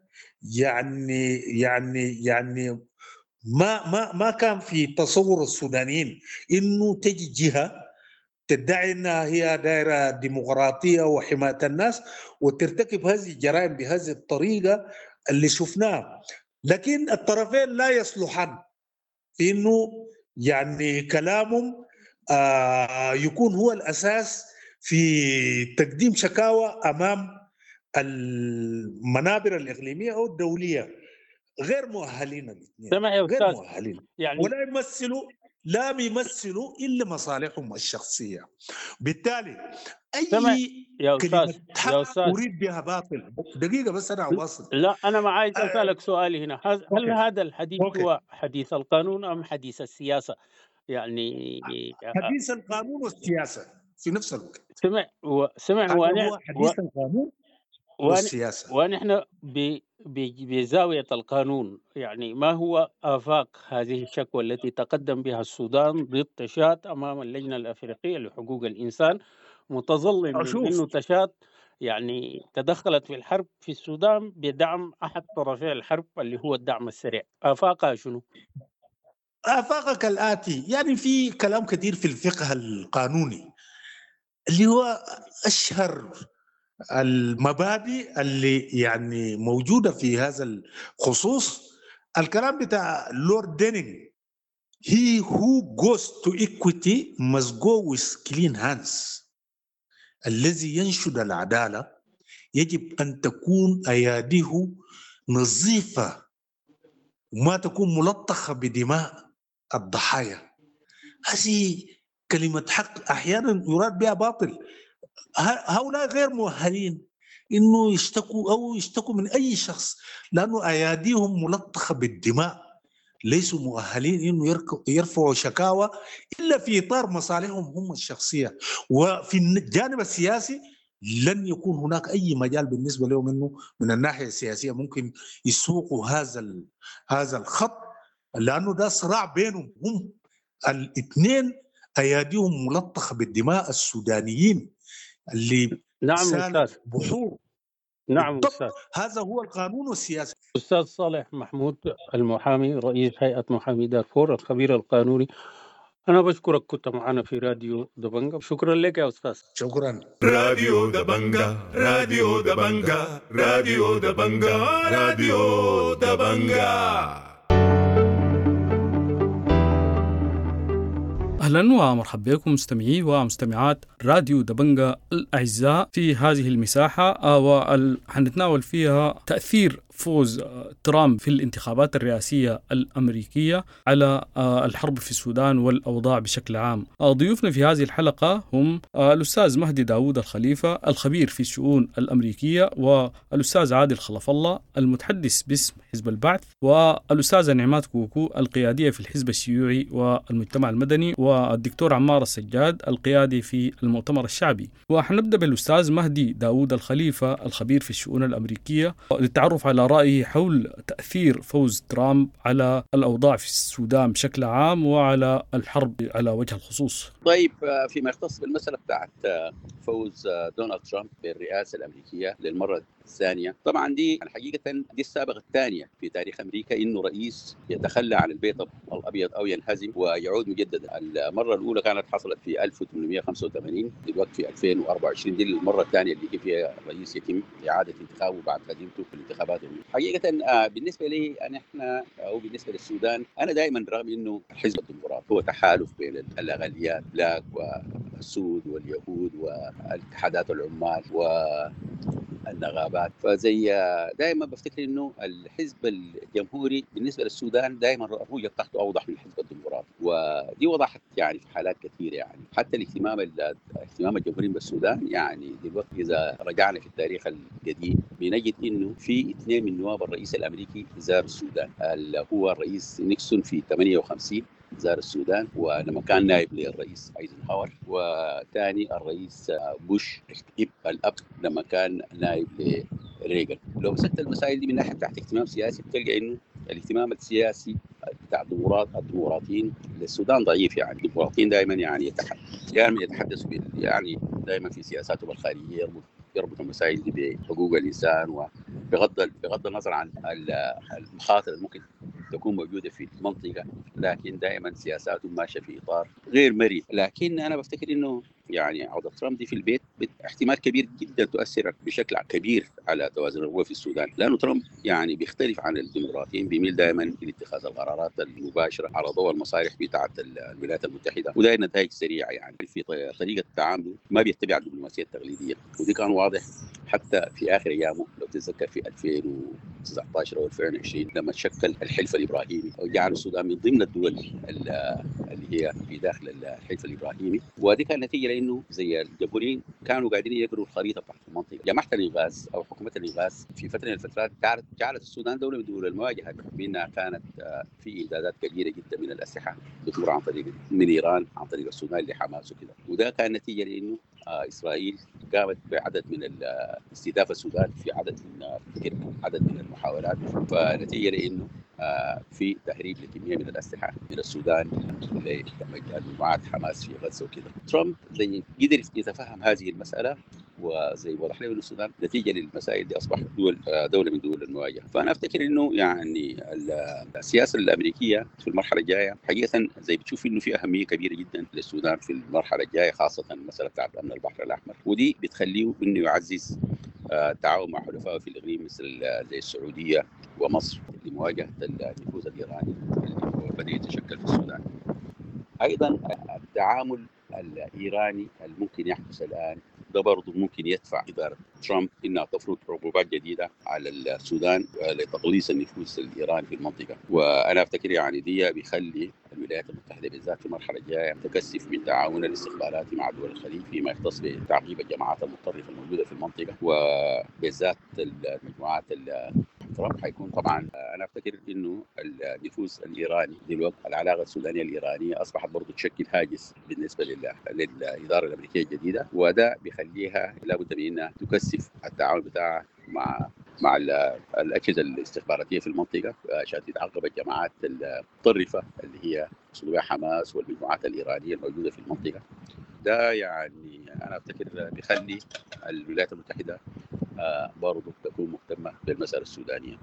يعني ما كان في تصور السودانيين انه تجي جهه تدعي انها هي دائره ديمقراطيه وحمايه الناس وترتكب هذه الجرائم بهذه الطريقه اللي شفناها. لكن الطرفين لا يصلحان في انه يعني كلامهم يكون هو الاساس في تقديم شكاوى امام المنابر الاقليميه او الدوليه. غير مؤهلين الاثنين، غير مؤهلين يعني، ولا يمثلوا الا مصالحهم الشخصيه. بالتالي اي كلمه حق اريد بها باطل. دقيقه بس انا اواصل. لا انا ما عايز اسالك سؤال هنا، هل هذا الحديث هو حديث القانون ام حديث السياسه؟ يعني حديث القانون والسياسه في نفس الوقت. سمع هو حديث القانون والسياسه، ونحن بزاويه القانون. يعني ما هو آفاق هذه الشكوى التي تقدم بها السودان ضد تشاد امام اللجنه الافريقيه لحقوق الانسان، متظلم من انه تشاد يعني تدخلت في الحرب في السودان بدعم احد طرفي الحرب اللي هو الدعم السريع؟ آفاقها شنو؟ آفاقها كالآتي. يعني في كلام كثير في الفقه القانوني اللي هو أشهر المبادئ اللي يعني موجودة في هذا الخصوص. الكلام بتاع لورد دينينغ: he who goes to equity must go with clean hands. الذي ينشد العدالة يجب أن تكون أياديه نظيفة وما تكون ملطخة بدماء الضحايا. هذه كلمة حق أحيانا يراد بها باطل. هؤلاء غير مؤهلين إنه يشتكوا من أي شخص، لأنه أياديهم ملطخة بالدماء، ليسوا مؤهلين إنه يرفعوا شكاوى إلا في إطار مصالحهم هم الشخصية. وفي الجانب السياسي لن يكون هناك أي مجال بالنسبة لهم إنه من الناحية السياسية ممكن يسوقوا هذا الخط، لأنه ده صراع بينهم هم الاثنين، أياديهم ملطخة بالدماء، السودانيين اللي نعم بحور. نعم أستاذ. هذا هو القانون والسياسة. أستاذ صالح محمود المحامي رئيس هيئة محامي دارفور الخبير القانوني، أنا بشكرك، كنت معنا في راديو دبنجا. شكرا لك يا أستاذ. شكرا. راديو دبنجا راديو دبنجا راديو دبنجا راديو دبنجا. أهلا ومرحبا بكم مستمعي ومستمعات راديو دبنجا الأعزاء في هذه المساحة، وحنتناول فيها تأثير فوز ترامب في الانتخابات الرئاسية الأمريكية على الحرب في السودان والأوضاع بشكل عام. ضيوفنا في هذه الحلقة هم الأستاذ مهدي داود الخليفة الخبير في الشؤون الأمريكية، والأستاذ عادل خلف الله المتحدث باسم حزب البعث، والأستاذة نعمات كوكو القيادية في الحزب الشيوعي والمجتمع المدني، والدكتور عمار السجاد القيادي في المؤتمر الشعبي. وحنبدأ بالأستاذ مهدي داود الخليفة الخبير في الشؤون الأمريكية للتعرف على رأيه حول تأثير فوز ترامب على الأوضاع في السودان بشكل عام وعلى الحرب على وجه الخصوص. طيب، فيما يختص بالمسألة بتاعت فوز دونالد ترامب بالرئاسة الأمريكية للمرة الثانية، طبعا دي الحقيقة دي السابقة الثانية في تاريخ أمريكا إنه رئيس يتخلى عن البيت الأبيض أو ينهزم ويعود مجددا. المرة الأولى كانت حصلت في 1885، دلوقتي في 2024 دي المرة الثانية اللي فيها الرئيس يتم إعادة انتخابه بعد هزيمته في الانتخابات. حقيقة بالنسبة لي احنا أو بالنسبة للسودان، أنا دائما رغم إنه الحزب الديمقراطي هو تحالف بين الأقليات لاك والسود واليهود والاتحادات العمال والنغابات، فزي دائما بفتكر إنه الحزب الجمهوري بالنسبة للسودان دائما الرؤية بتاعته أوضح من الحزب الديمقراطي، ودي وضحت يعني في حالات كثيرة. يعني حتى الاهتمام الجمهوري بالسودان، يعني دلوقتي إذا رجعنا في التاريخ القديم بنجد إنه في 2 من نواب الرئيس الأمريكي زاروا السودان، اللي هو الرئيس نيكسون في 58 زار السودان ولما كان نائب للرئيس ايزنهاور، وثاني الرئيس بوش الاب لما كان نائب لريغان. لو مسكت المسائل دي من ناحيه تحت اهتمام سياسي بتلقى انه الاهتمام السياسي بتاع الديمقراطيين للسودان ضعيف. يعني الديمقراطيين دائما يعني يتحدثوا يعني دائما في سياساتهم الخارجيه يربط المسائل دي بحقوق الانسان، وبغض النظر عن المخاطر اللي ممكن تكون موجوده في المنطقه، لكن دائما سياساتهم ماشيه في اطار غير مرن. لكن انا بفتكر انه يعني عودة ترامب دي في البيت احتمال كبير جدا تؤثر بشكل كبير على توازن القوى في السودان، لانه ترامب يعني بيختلف عن الديمقراطيين، بيميل دائما لاتخاذ القرارات المباشره على ضوء المصالح بتاعه الولايات المتحده، وده نتائج سريعه. يعني في طريقه تعامله ما بيتبع الدبلوماسيه التقليديه، ودي كان واضح حتى في اخر ايامه. لو تتذكر في 2019 او 2020 لما تشكل الحلف الابراهيمي وجعل السودان من ضمن الدول اللي هي في داخل الحلف الابراهيمي، ودي كانت نتيجه لانه زي الجمهوريين كانوا قاعدين يقروا الخريطه بتاعت المنطقه. جماعه الانغاز او حكومه الانغاز في فتره من الفترات جعلت السودان دوله من دول المواجهه، بحكم انها كانت في امدادات كبيره جدا من الاسلحه بتمر عن طريق من ايران عن طريق السودان لحماس وكذا، وده كان نتيجه لانه اسرائيل قامت بعدد من استهداف السودان في عدد من المحاولات، فنتيجه لانه في تهريب لكميه من الاسلحه من السودان لمجموعات حماس في غزه وكذا. ترامب زي قدر يتفهم هذه المساله، وزي وضح له انه السودان نتيجه للمسائل دي اصبح دوله من دول المواجهه. فانا افتكر انه يعني السياسه الامريكيه في المرحله الجايه حقيقه زي بتشوف انه في اهميه كبيره جدا للسودان في المرحله الجايه، خاصه المساله بتاعت امن البحر الاحمر، ودي بتخليه انه يعزز التعاون مع حلفائه في الاقليم مثل زي السعوديه ومصر لمواجهه النفوذ الايراني اللي بدا يتشكل في السودان. ايضا التعامل الايراني الممكن يحدث الان ده برضه ممكن يدفع إدارة ترامب إنها تفرض عقوبات جديدة على السودان لتقليص النفوذ الإيراني في المنطقة. وأنا أفتكر يعني دي بيخلي الولايات المتحدة بالذات في المرحلة الجاية تكثف من تعاونها الاستخباراتي مع دول الخليج فيما يختص بتعقيب الجماعات المتطرفة الموجودة في المنطقة، وبالذات المجموعات ترامب حيكون طبعا. انا افتكر انه النفوذ الايراني دلوقتي العلاقه السودانيه الايرانيه اصبحت برضه تشكل هاجس بالنسبه للاداره الامريكيه الجديده، وده بيخليها لابد من انها تكثف التعاون بتاعها مع الاجهزه الاستخباراتيه في المنطقه عشان تتعاقب الجماعات المتطرفه اللي هي صلوع حماس والمجموعات الايرانيه الموجوده في المنطقه. ده يعني انا افتكر بيخلي الولايات المتحده برضه تكون مهتمه بالمسألة السودانيه.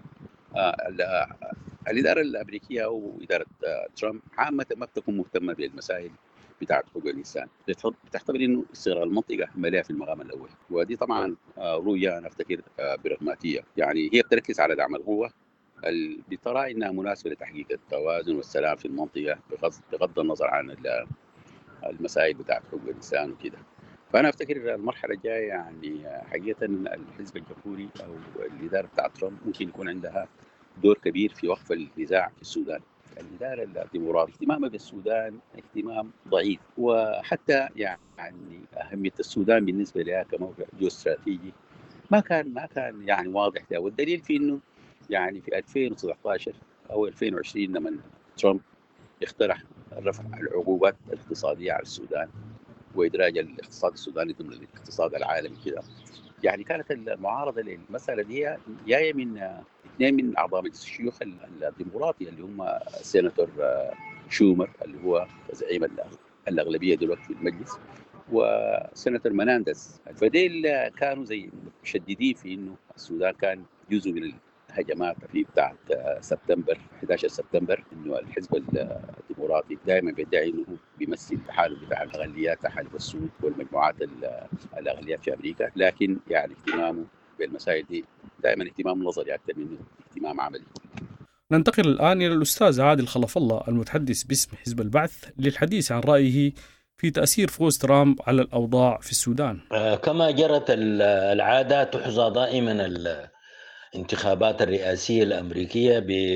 الاداره الامريكيه او اداره ترامب عامه ما بتكون مهتمه بالمسائل بتاعت حقوق الانسان، بتعتبر انه استغلال المنطقه ماليه في المقام الاول، ودي طبعا رؤيه انا افتكر براغماتيه. يعني هي بتركز على دعم القوه اللي بترى انها مناسبه لتحقيق التوازن والسلام في المنطقه بغض النظر عن المسائل بتاعت حقوق الانسان وكده. فانا افتكر المرحله الجايه يعني حقيقه الحزب الجمهوري او الاداره بتاعت ترامب ممكن يكون عندها دور كبير في وقف النزاع في السودان. الاداره الديمقراطيه اهتمامها بالسودان اهتمام ضعيف، وحتى يعني اهميه السودان بالنسبه لها كموقع جيوستراتيجي ما كان يعني واضح ده. والدليل في انه يعني في 2019 او 2020 لما ترامب اقترح رفع العقوبات الاقتصاديه على السودان وادراج الاقتصاد السوداني ضمن الاقتصاد العالمي كده، يعني كانت المعارضه للمساله دي جايه من اثنين من اعضاء مجلس الشيوخ الديمقراطي اللي هم السيناتور شومر اللي هو زعيم الاغلبيه دلوقتي في المجلس، وسيناتور مناندز. فديل كانوا زي مشددين في انه السودان كان جزء من الهجمات في بتاعت سبتمبر 11 سبتمبر، انه الحزب الديمقراطي دائما بيدعي انه بيمثل التحالف بتاع الاغلبيات، تحالف السود والمجموعات الاغلبيات في امريكا، لكن يعني اهتمامه بالمسائل دي دائما اهتمام نظري اكثر منه اهتمام عملي. ننتقل الآن إلى الأستاذ عادل خلف الله المتحدث باسم حزب البعث للحديث عن رأيه في تأثير فوز ترامب على الأوضاع في السودان. كما جرت العادة تحظى دائما الانتخابات الرئاسية الأمريكية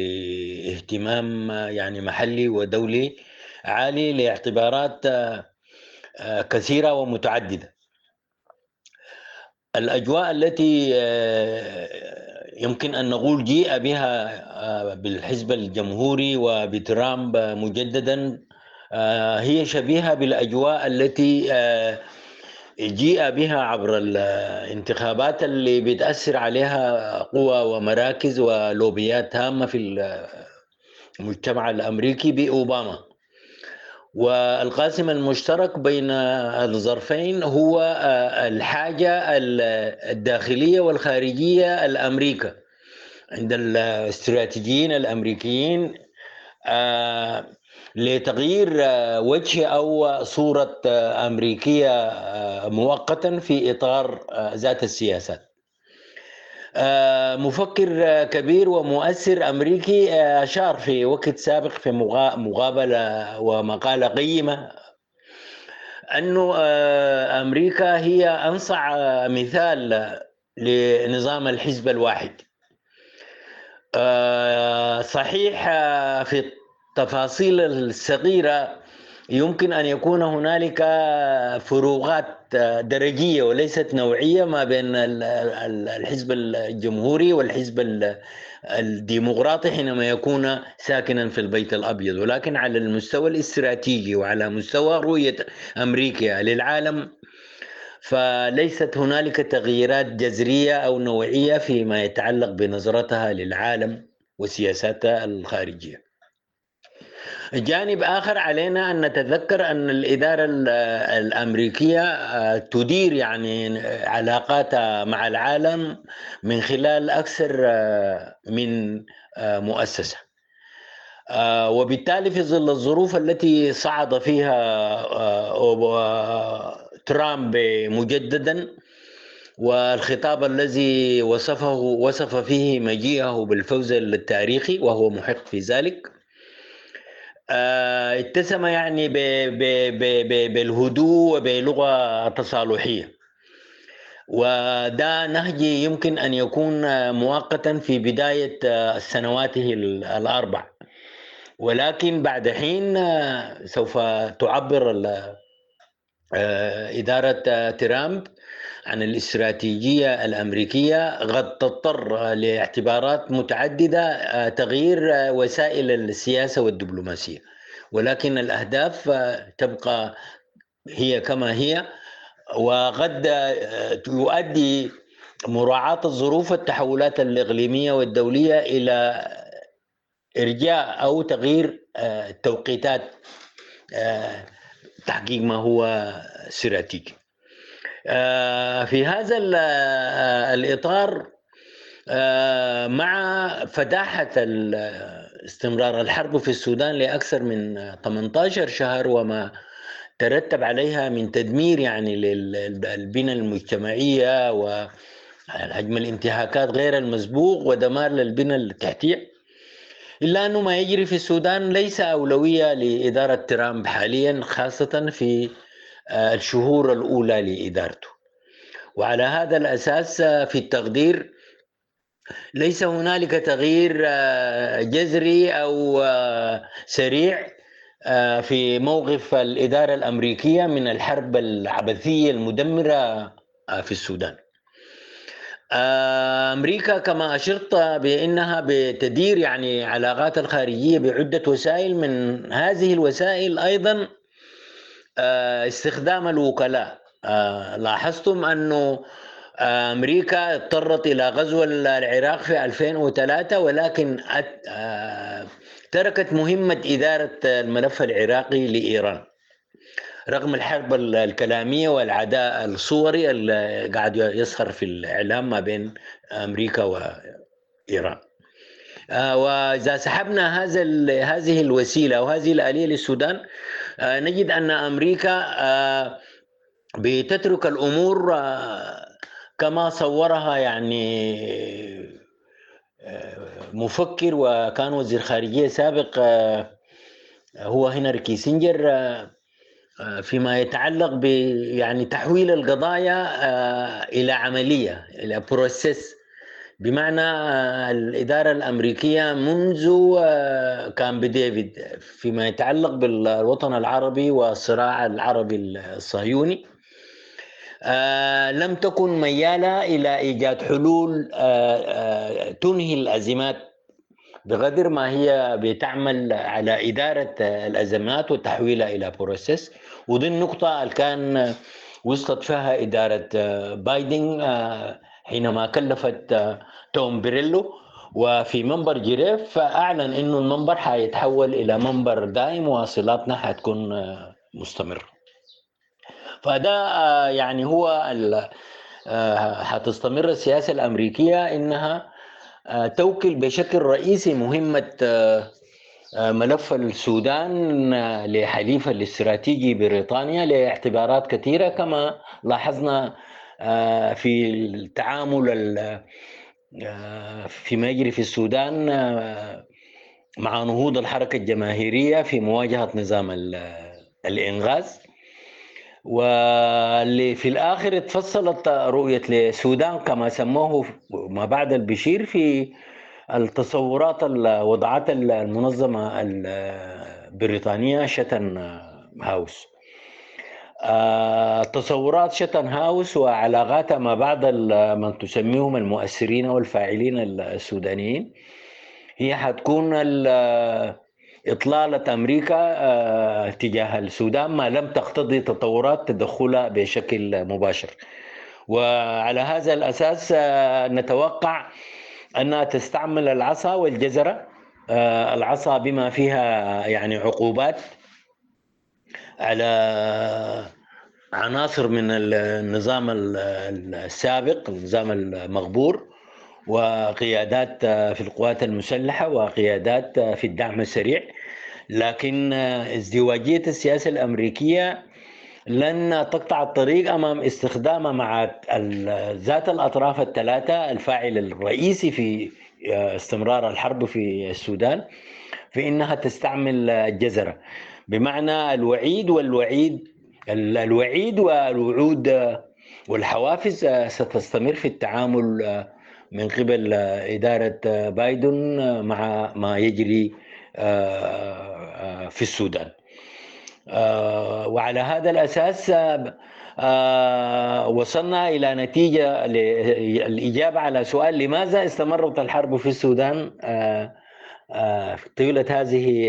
باهتمام يعني محلي ودولي عالي لاعتبارات كثيرة ومتعددة. الأجواء التي يمكن أن نقول جيء بها بالحزب الجمهوري وبترامب مجددا هي شبيهة بالأجواء التي جيء بها عبر الانتخابات اللي بتأثر عليها قوى ومراكز ولوبيات هامة في المجتمع الأمريكي بأوباما. والقاسم المشترك بين الظرفين هو الحاجة الداخلية والخارجية الأمريكا عند الاستراتيجيين الأمريكيين لتغيير وجه أو صورة أمريكية مؤقتا في إطار ذات السياسات. مفكر كبير ومؤثر أمريكي أشار في وقت سابق في مقابلة ومقالة قيمة أنه أمريكا هي أنصع مثال لنظام الحزب الواحد. صحيح في التفاصيل الصغيرة يمكن أن يكون هنالك فروقات درجية وليست نوعية ما بين الحزب الجمهوري والحزب الديمقراطي حينما يكون ساكنا في البيت الأبيض، ولكن على المستوى الاستراتيجي وعلى مستوى رؤية أمريكا للعالم فليست هنالك تغييرات جذرية أو نوعية فيما يتعلق بنظرتها للعالم وسياساتها الخارجية. جانب آخر علينا أن نتذكر أن الإدارة الأمريكية تدير يعني علاقاتها مع العالم من خلال أكثر من مؤسسة، وبالتالي في ظل الظروف التي صعد فيها ترامب مجددا والخطاب الذي وصف فيه مجيئه بالفوز التاريخي وهو محق في ذلك، اتسم يعني بالهدوء وبلغة تصالحية. وده نهج يمكن أن يكون مؤقتا في بداية سنواته الأربع، ولكن بعد حين سوف تعبر إدارة ترامب عن الاستراتيجية الأمريكية قد تضطر لاعتبارات متعددة تغيير وسائل السياسة والدبلوماسية، ولكن الأهداف تبقى هي كما هي، وقد يؤدي مراعاة الظروف والتحولات الإقليمية والدولية إلى إرجاء أو تغيير توقيتات تحقيق ما هو استراتيجي. في هذا الإطار، مع فتاحة استمرار الحرب في السودان لأكثر من 18 شهر وما ترتب عليها من تدمير يعني للبنى المجتمعية وحجم الانتهاكات غير المسبوق ودمار للبنى التحتية، إلا أنه ما يجري في السودان ليس أولوية لإدارة ترامب حاليا، خاصة في الشهور الأولى لإدارته. وعلى هذا الأساس في التقدير ليس هنالك تغيير جذري أو سريع في موقف الإدارة الأمريكية من الحرب العبثية المدمرة في السودان. أمريكا كما أشرت بأنها بتدير يعني علاقات الخارجية بعدة وسائل، من هذه الوسائل أيضا استخدام الوكلاء. لاحظتم أنه أمريكا اضطرت إلى غزو العراق في 2003، ولكن تركت مهمة إدارة الملف العراقي لإيران رغم الحرب الكلامية والعداء الصوري اللي قاعد يصهر في الإعلام ما بين أمريكا وإيران. وإذا سحبنا هذه الوسيلة وهذه الآلية للسودان، نجد أن أمريكا بتترك الأمور كما صورها يعني مفكر وكان وزير خارجية سابق هو هنري كيسنجر فيما يتعلق ب يعني تحويل القضايا إلى عملية، إلى بروسيس، بمعنى الإدارة الأمريكية منذ كامب ديفيد فيما يتعلق بالوطن العربي والصراع العربي الصهيوني لم تكن ميالة إلى إيجاد حلول تنهي الأزمات بقدر ما هي بتعمل على إدارة الأزمات وتحويلها إلى بروسيس. ودي النقطة اللي كان وصلت فيها إدارة بايدن حينما كلفت توم بيريلو، وفي منبر جريف أعلن إنه المنبر حيتحول إلى منبر دائم وصلاتنا حتكون مستمرة. فده يعني هو حتستمر السياسة الأمريكية إنها توكل بشكل رئيسي مهمة ملف السودان لحليفها الاستراتيجي بريطانيا لاعتبارات كثيرة، كما لاحظنا في التعامل فيما يجري في السودان مع نهوض الحركة الجماهيرية في مواجهة نظام الإنغاز، واللي في الآخر اتفصلت رؤية للسودان كما سموه ما بعد البشير في التصورات وضعت المنظمة البريطانية شتن هاوس. تصورات شتن هاوس وعلاقاتها ما بعد من تسميهم المؤثرين والفاعلين السودانيين هي حتكون إطلالة أمريكا تجاه السودان ما لم تقتضي تطورات تدخلها بشكل مباشر. وعلى هذا الأساس نتوقع أنها تستعمل العصا والجزرة، العصا بما فيها يعني عقوبات على عناصر من النظام السابق، النظام المغبور، وقيادات في القوات المسلحة وقيادات في الدعم السريع، لكن ازدواجية السياسة الأمريكية لن تقطع الطريق أمام استخدامها مع ذات الأطراف الثلاثة الفاعل الرئيسي في استمرار الحرب في السودان، في إنها تستعمل الجزرة، بمعنى الوعيد والوعود والحوافز ستستمر في التعامل من قبل إدارة بايدن مع ما يجري في السودان. وعلى هذا الأساس وصلنا إلى نتيجة الإجابة على سؤال لماذا استمرت الحرب في السودان طيلة هذه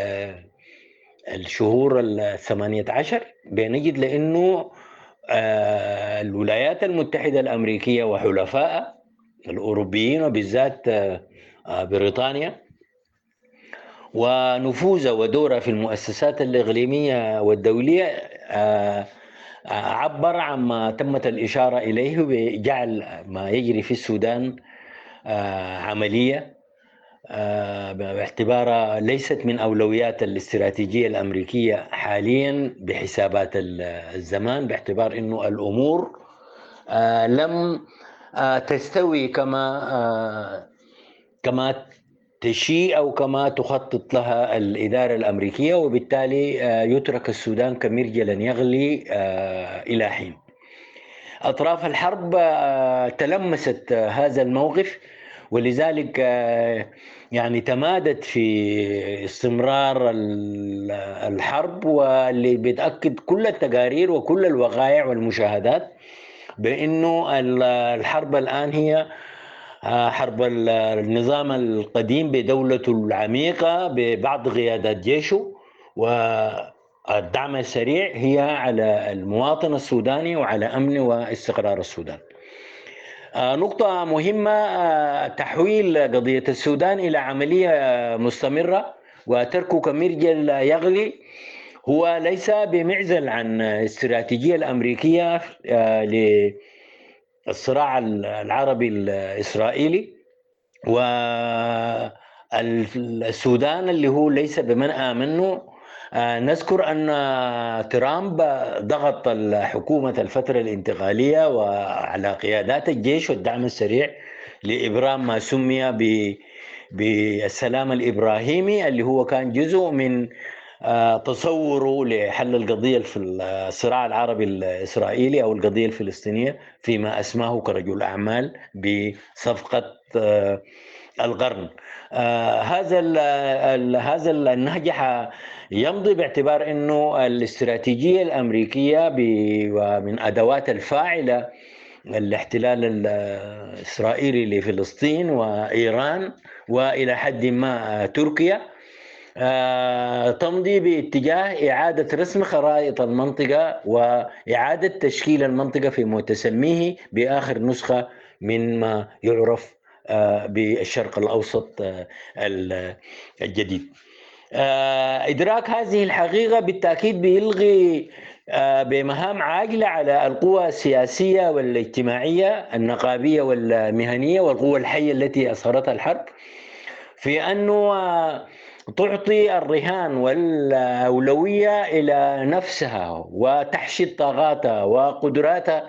الشهور 18. بنجد لأنه الولايات المتحدة الأمريكية وحلفائها الأوروبيين وبالذات بريطانيا ونفوذها ودورها في المؤسسات الإقليمية والدولية عبر عما تمت الإشارة إليه بجعل ما يجري في السودان عملية باعتبارها ليست من أولويات الاستراتيجية الأمريكية حاليا بحسابات الزمان، باعتبار أنه الأمور لم تستوي كما تشيء أو كما تخطط لها الإدارة الأمريكية، وبالتالي يترك السودان كمرجل يغلي إلى حين. أطراف الحرب تلمست هذا الموقف، ولذلك يعني تمادت في استمرار الحرب، واللي بتأكد كل التقارير وكل الوقائع والمشاهدات بأنه الحرب الآن هي حرب النظام القديم بدولته العميقة ببعض قيادات جيشه، والدعم السريع هي على المواطن السوداني وعلى أمن واستقرار السودان. نقطة مهمة، تحويل قضية السودان إلى عملية مستمرة وتركه كمرجل يغلي هو ليس بمعزل عن الاستراتيجية الأمريكية للصراع العربي الإسرائيلي والسودان اللي هو ليس بمنأى منه. نذكر أن ترامب ضغط الحكومة الفترة الانتقالية وعلى قيادات الجيش والدعم السريع لإبرام ما سمي بالسلام الإبراهيمي، اللي هو كان جزء من تصوره لحل القضية في الصراع العربي الإسرائيلي أو القضية الفلسطينية، فيما أسماه كرجل أعمال بصفقة القرن. هذا النهج يمضي باعتبار أنه الاستراتيجية الأمريكية من أدوات الفاعلة الاحتلال الإسرائيلي لفلسطين وإيران وإلى حد ما تركيا تمضي باتجاه إعادة رسم خرائط المنطقة وإعادة تشكيل المنطقة في متسميه بآخر نسخة من ما يعرف بالشرق الأوسط الجديد. إدراك هذه الحقيقة بالتأكيد بيلغي بمهام عاجلة على القوى السياسية والاجتماعية النقابية والمهنية والقوى الحية التي أظهرتها الحرب في أنه تعطي الرهان والأولوية إلى نفسها وتحشد طاقاتها وقدراتها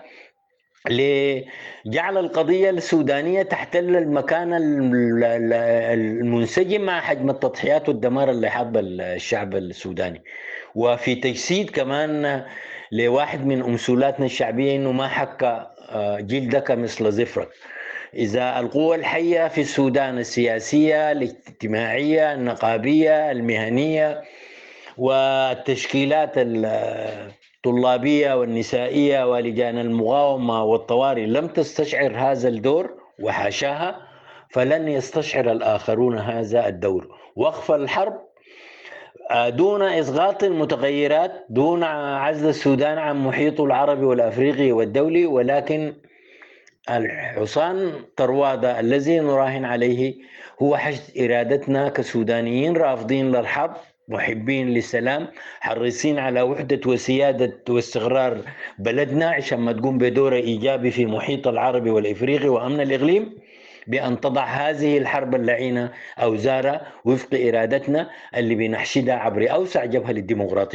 لجعل القضية السودانية تحتل المكان المنسجم مع حجم التضحيات والدمار اللي حاب الشعب السوداني، وفي تجسيد كمان لواحد من أمثولاتنا الشعبية إنه ما حك جلدك مثل زفرك. إذا القوى الحية في السودان السياسية الاجتماعية النقابية المهنية والتشكيلات الطلابية والنسائية ولجان المقاومة والطوارئ لم تستشعر هذا الدور وحاشاها، فلن يستشعر الآخرون هذا الدور. وقف الحرب دون إسقاط المتغيرات، دون عزل السودان عن محيطه العربي والأفريقي والدولي، ولكن الحصان طروادة الذي نراهن عليه هو حشد إرادتنا كسودانيين رافضين للحرب، محبين للسلام، حريصين على وحدة وسيادة واستقرار بلدنا عشان ما تقوم بدور إيجابي في محيط العربي والإفريقي وأمن الإقليم، بأن تضع هذه الحرب اللعينة أوزارها وفق إرادتنا اللي بنحشدها عبر أوسع جبهة للديمقراطية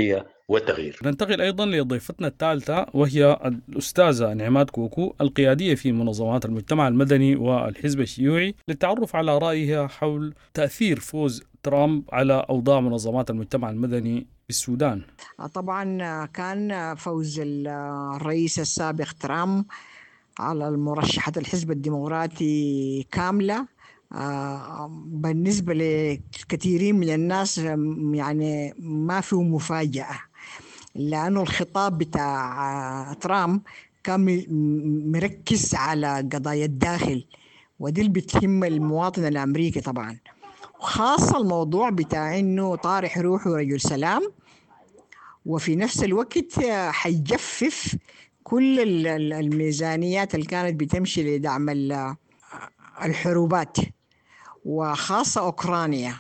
والتغيير. ننتقل أيضا لضيفتنا الثالثة وهي الأستاذة نعمات كوكو القيادية في منظمات المجتمع المدني والحزب الشيوعي للتعرف على رأيها حول تأثير فوز ترامب على أوضاع منظمات المجتمع المدني في السودان. طبعا كان فوز الرئيس السابق ترامب على المرشحة الحزب الديمقراطي كاملة بالنسبة لكثيرين من الناس يعني ما فيه مفاجأة، لأنه الخطاب بتاع ترامب كان مركز على قضايا الداخل، ودي اللي بتهم المواطن الأمريكي طبعا، وخاصة الموضوع بتاع إنه طارح روحه رجل سلام، وفي نفس الوقت حيجفف كل الميزانيات اللي كانت بتمشي لدعم الحروبات وخاصة أوكرانيا.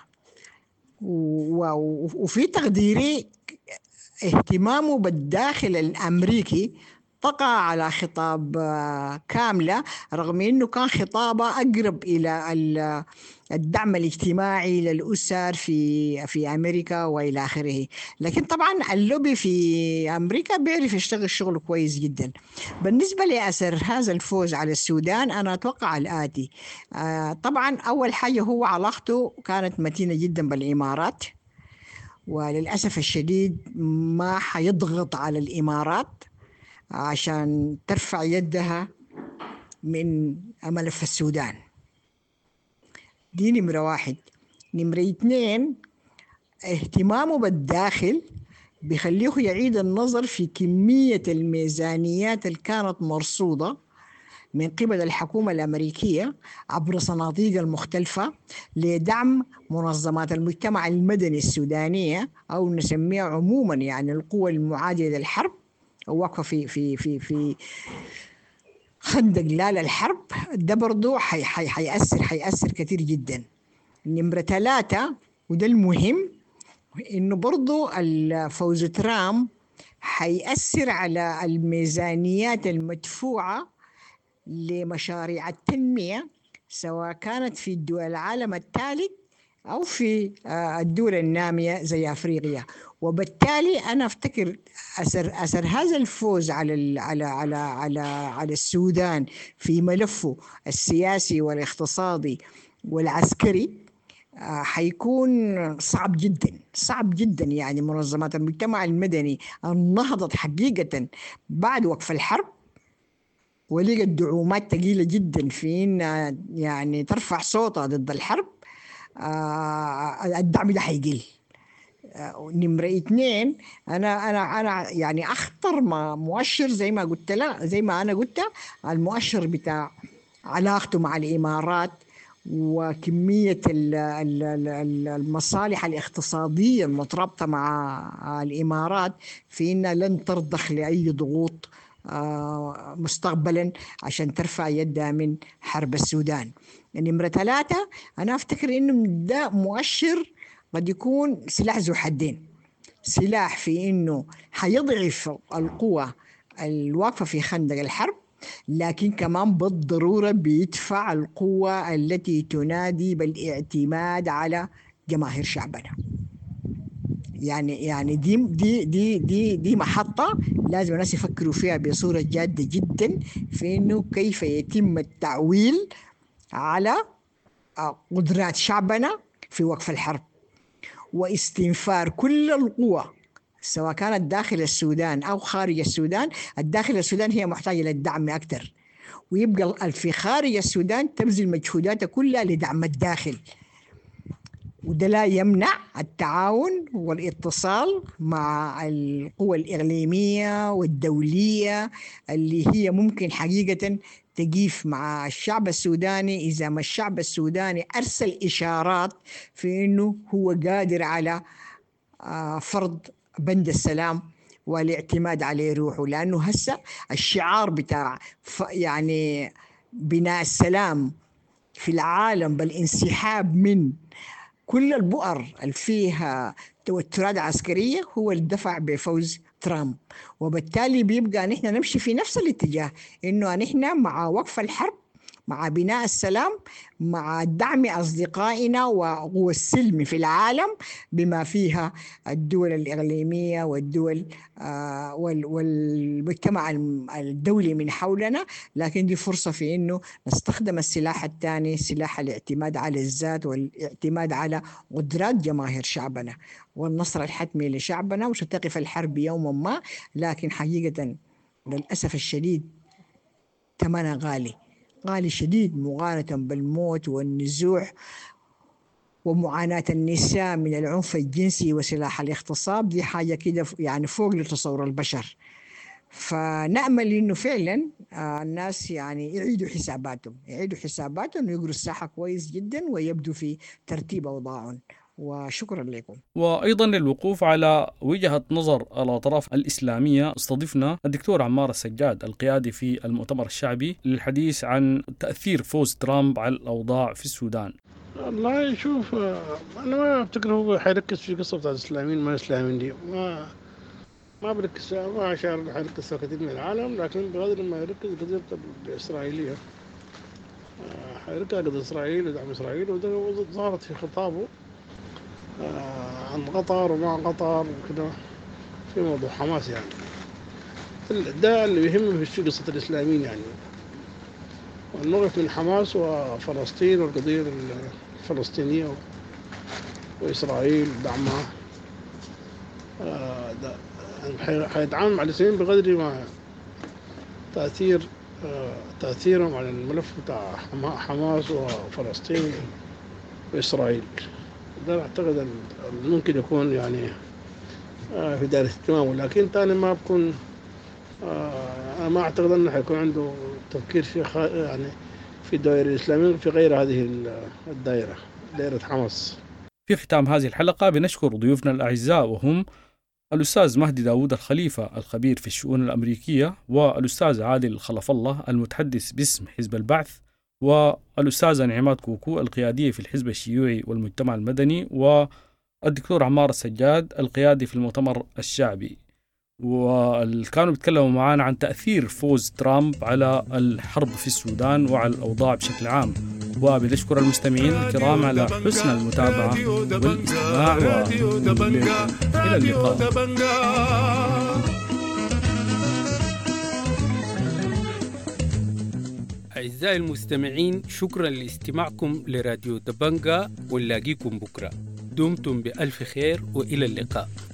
وفي تقديري اهتمامه بالداخل الأمريكي طغى على خطاب كاملة، رغم أنه كان خطابه أقرب إلى الدعم الاجتماعي للأسر في أمريكا وإلى آخره. لكن طبعا اللوبي في أمريكا بيعرف يشتغل شغل كويس جدا. بالنسبة لأثر هذا الفوز على السودان أنا أتوقع الآتي. طبعا أول حاجة هو علاقته كانت متينة جدا بالإمارات، وللأسف الشديد ما حيضغط على الإمارات عشان ترفع يدها من ملف السودان. دي نمرة واحد. نمرة اتنين، اهتمامه بالداخل بيخليه يعيد النظر في كمية الميزانيات اللي كانت مرصودة من قبل الحكومة الأمريكية عبر صناديق المختلفة لدعم منظمات المجتمع المدني السودانية، أو نسميها عموما يعني القوى المعادية للحرب واقفة في خندق لا للحرب. ده برضو حيأثر كتير جدا. نمرة 3 وده المهم، إنه برضو الفوز ترامب حيأثر على الميزانيات المدفوعة لمشاريع التنمية، سواء كانت في دول العالم الثالث أو في الدول النامية زي أفريقيا. وبالتالي أنا أفتكر أثر هذا الفوز على السودان في ملفه السياسي والاقتصادي والعسكري حيكون صعب جدا. يعني منظمات المجتمع المدني نهضت حقيقة بعد وقف الحرب، ولقت دعومات ثقيلة جدا في إن يعني ترفع صوتها ضد الحرب. الدعم ده حيقل. نمرة 2، أنا يعني أخطر مؤشر زي ما أنا قلت المؤشر بتاع علاقته مع الإمارات وكمية المصالح الاقتصادية المترابطة مع الإمارات في إنها لن ترضخ لأي ضغوط مستقبلا عشان ترفع يدها من حرب السودان. نمرة 3 أنا أفتكر إنه ده مؤشر قد يكون سلاح ذو حدين، سلاح في إنه حيضعف القوى الواقفة في خندق الحرب، لكن كمان بالضرورة بيدفع القوة التي تنادي بالاعتماد على جماهير شعبنا. يعني دي محطة لازم الناس يفكروا فيها بصورة جادة جدا، في إنه كيف يتم التعويل على قدرات شعبنا في وقف الحرب واستنفار كل القوى سواء كانت داخل السودان أو خارج السودان. الداخل السودان هي محتاجة للدعم أكثر، ويبقى في خارج السودان تبذل مجهوداتها كلها لدعم الداخل. وده لا يمنع التعاون والاتصال مع القوى الإقليمية والدولية اللي هي ممكن حقيقة تقيف مع الشعب السوداني إذا ما الشعب السوداني أرسل إشارات في أنه هو قادر على فرض بند السلام والاعتماد عليه روحه. لأنه هسه الشعار بتاع يعني بناء السلام في العالم بالانسحاب من كل البؤر اللي فيها توترات عسكرية هو الدفع بفوز ترامب. وبالتالي بيبقى نحن نمشي في نفس الاتجاه، إنه نحن مع وقف الحرب مع بناء السلام، مع دعم أصدقائنا وقوى السلم في العالم بما فيها الدول الإقليمية والدول والمجتمع الدولي من حولنا. لكن دي فرصة في إنه نستخدم السلاح الثاني، سلاح الاعتماد على الذات والاعتماد على قدرات جماهير شعبنا والنصر الحتمي لشعبنا. وستقف الحرب يوما ما، لكن حقيقة للأسف الشديد ثمنها غالي شديد مقارنة بالموت والنزوح ومعاناة النساء من العنف الجنسي وسلاح الاغتصاب. دي حاجة كده يعني فوق لتصور البشر. فنأمل إنه فعلا الناس يعني يعيدوا حساباتهم ويقروا الساحة كويس جدا ويبدو في ترتيب أوضاعهم. وشكرا لكم. وأيضا للوقوف على وجهة نظر الأطراف الإسلامية استضفنا الدكتور عمار السجاد القيادي في المؤتمر الشعبي للحديث عن تأثير فوز ترامب على الأوضاع في السودان. والله شوف، أنا ما أفتكر هو حيركز في قصة بتاعت الإسلاميين ما الإسلاميين دي، ما بركز، ما أشعر حيركز في كثير من العالم، لكن بقدر ما يركز قضية الإسرائيلية، حيركز قضية إسرائيل ودعم إسرائيل، وده ظهرت في خطابه عن قطر ومع قطر وكده في موضوع حماس. يعني ده اللي بيهمه في قصة الإسلاميين، يعني والموقف من حماس وفلسطين والقضية الفلسطينية وإسرائيل دعمها. حيتعامل مع الإسلاميين بقدر ما تأثيرهم على الملف بتاع حماس وفلسطين وإسرائيل. ده أعتقد ممكن يكون يعني في دائرة اهتمامه، لكن تاني ما بكون أنا ما أعتقد أنه حيكون عنده تفكير في يعني في الدائرة الإسلامية في غير هذه الدائرة، دائرة حماس. في ختام هذه الحلقة بنشكر ضيوفنا الأعزاء، وهم الأستاذ مهدي داود الخليفة الخبير في الشؤون الأمريكية، والأستاذ عادل خلف الله المتحدث باسم حزب البعث، والأستاذة نعمات كوكو القيادية في الحزب الشيوعي والمجتمع المدني، والدكتور عمار السجاد القيادي في المؤتمر الشعبي. وكانوا بيتكلموا معنا عن تأثير فوز ترامب على الحرب في السودان وعلى الأوضاع بشكل عام. وبنشكر المستمعين الكرام على حسن المتابعة والاستماع، وإلى اللقاء. أعزائي المستمعين، شكرا لاستماعكم لراديو دبنجا، ونلاقيكم بكرة. دمتم بألف خير وإلى اللقاء.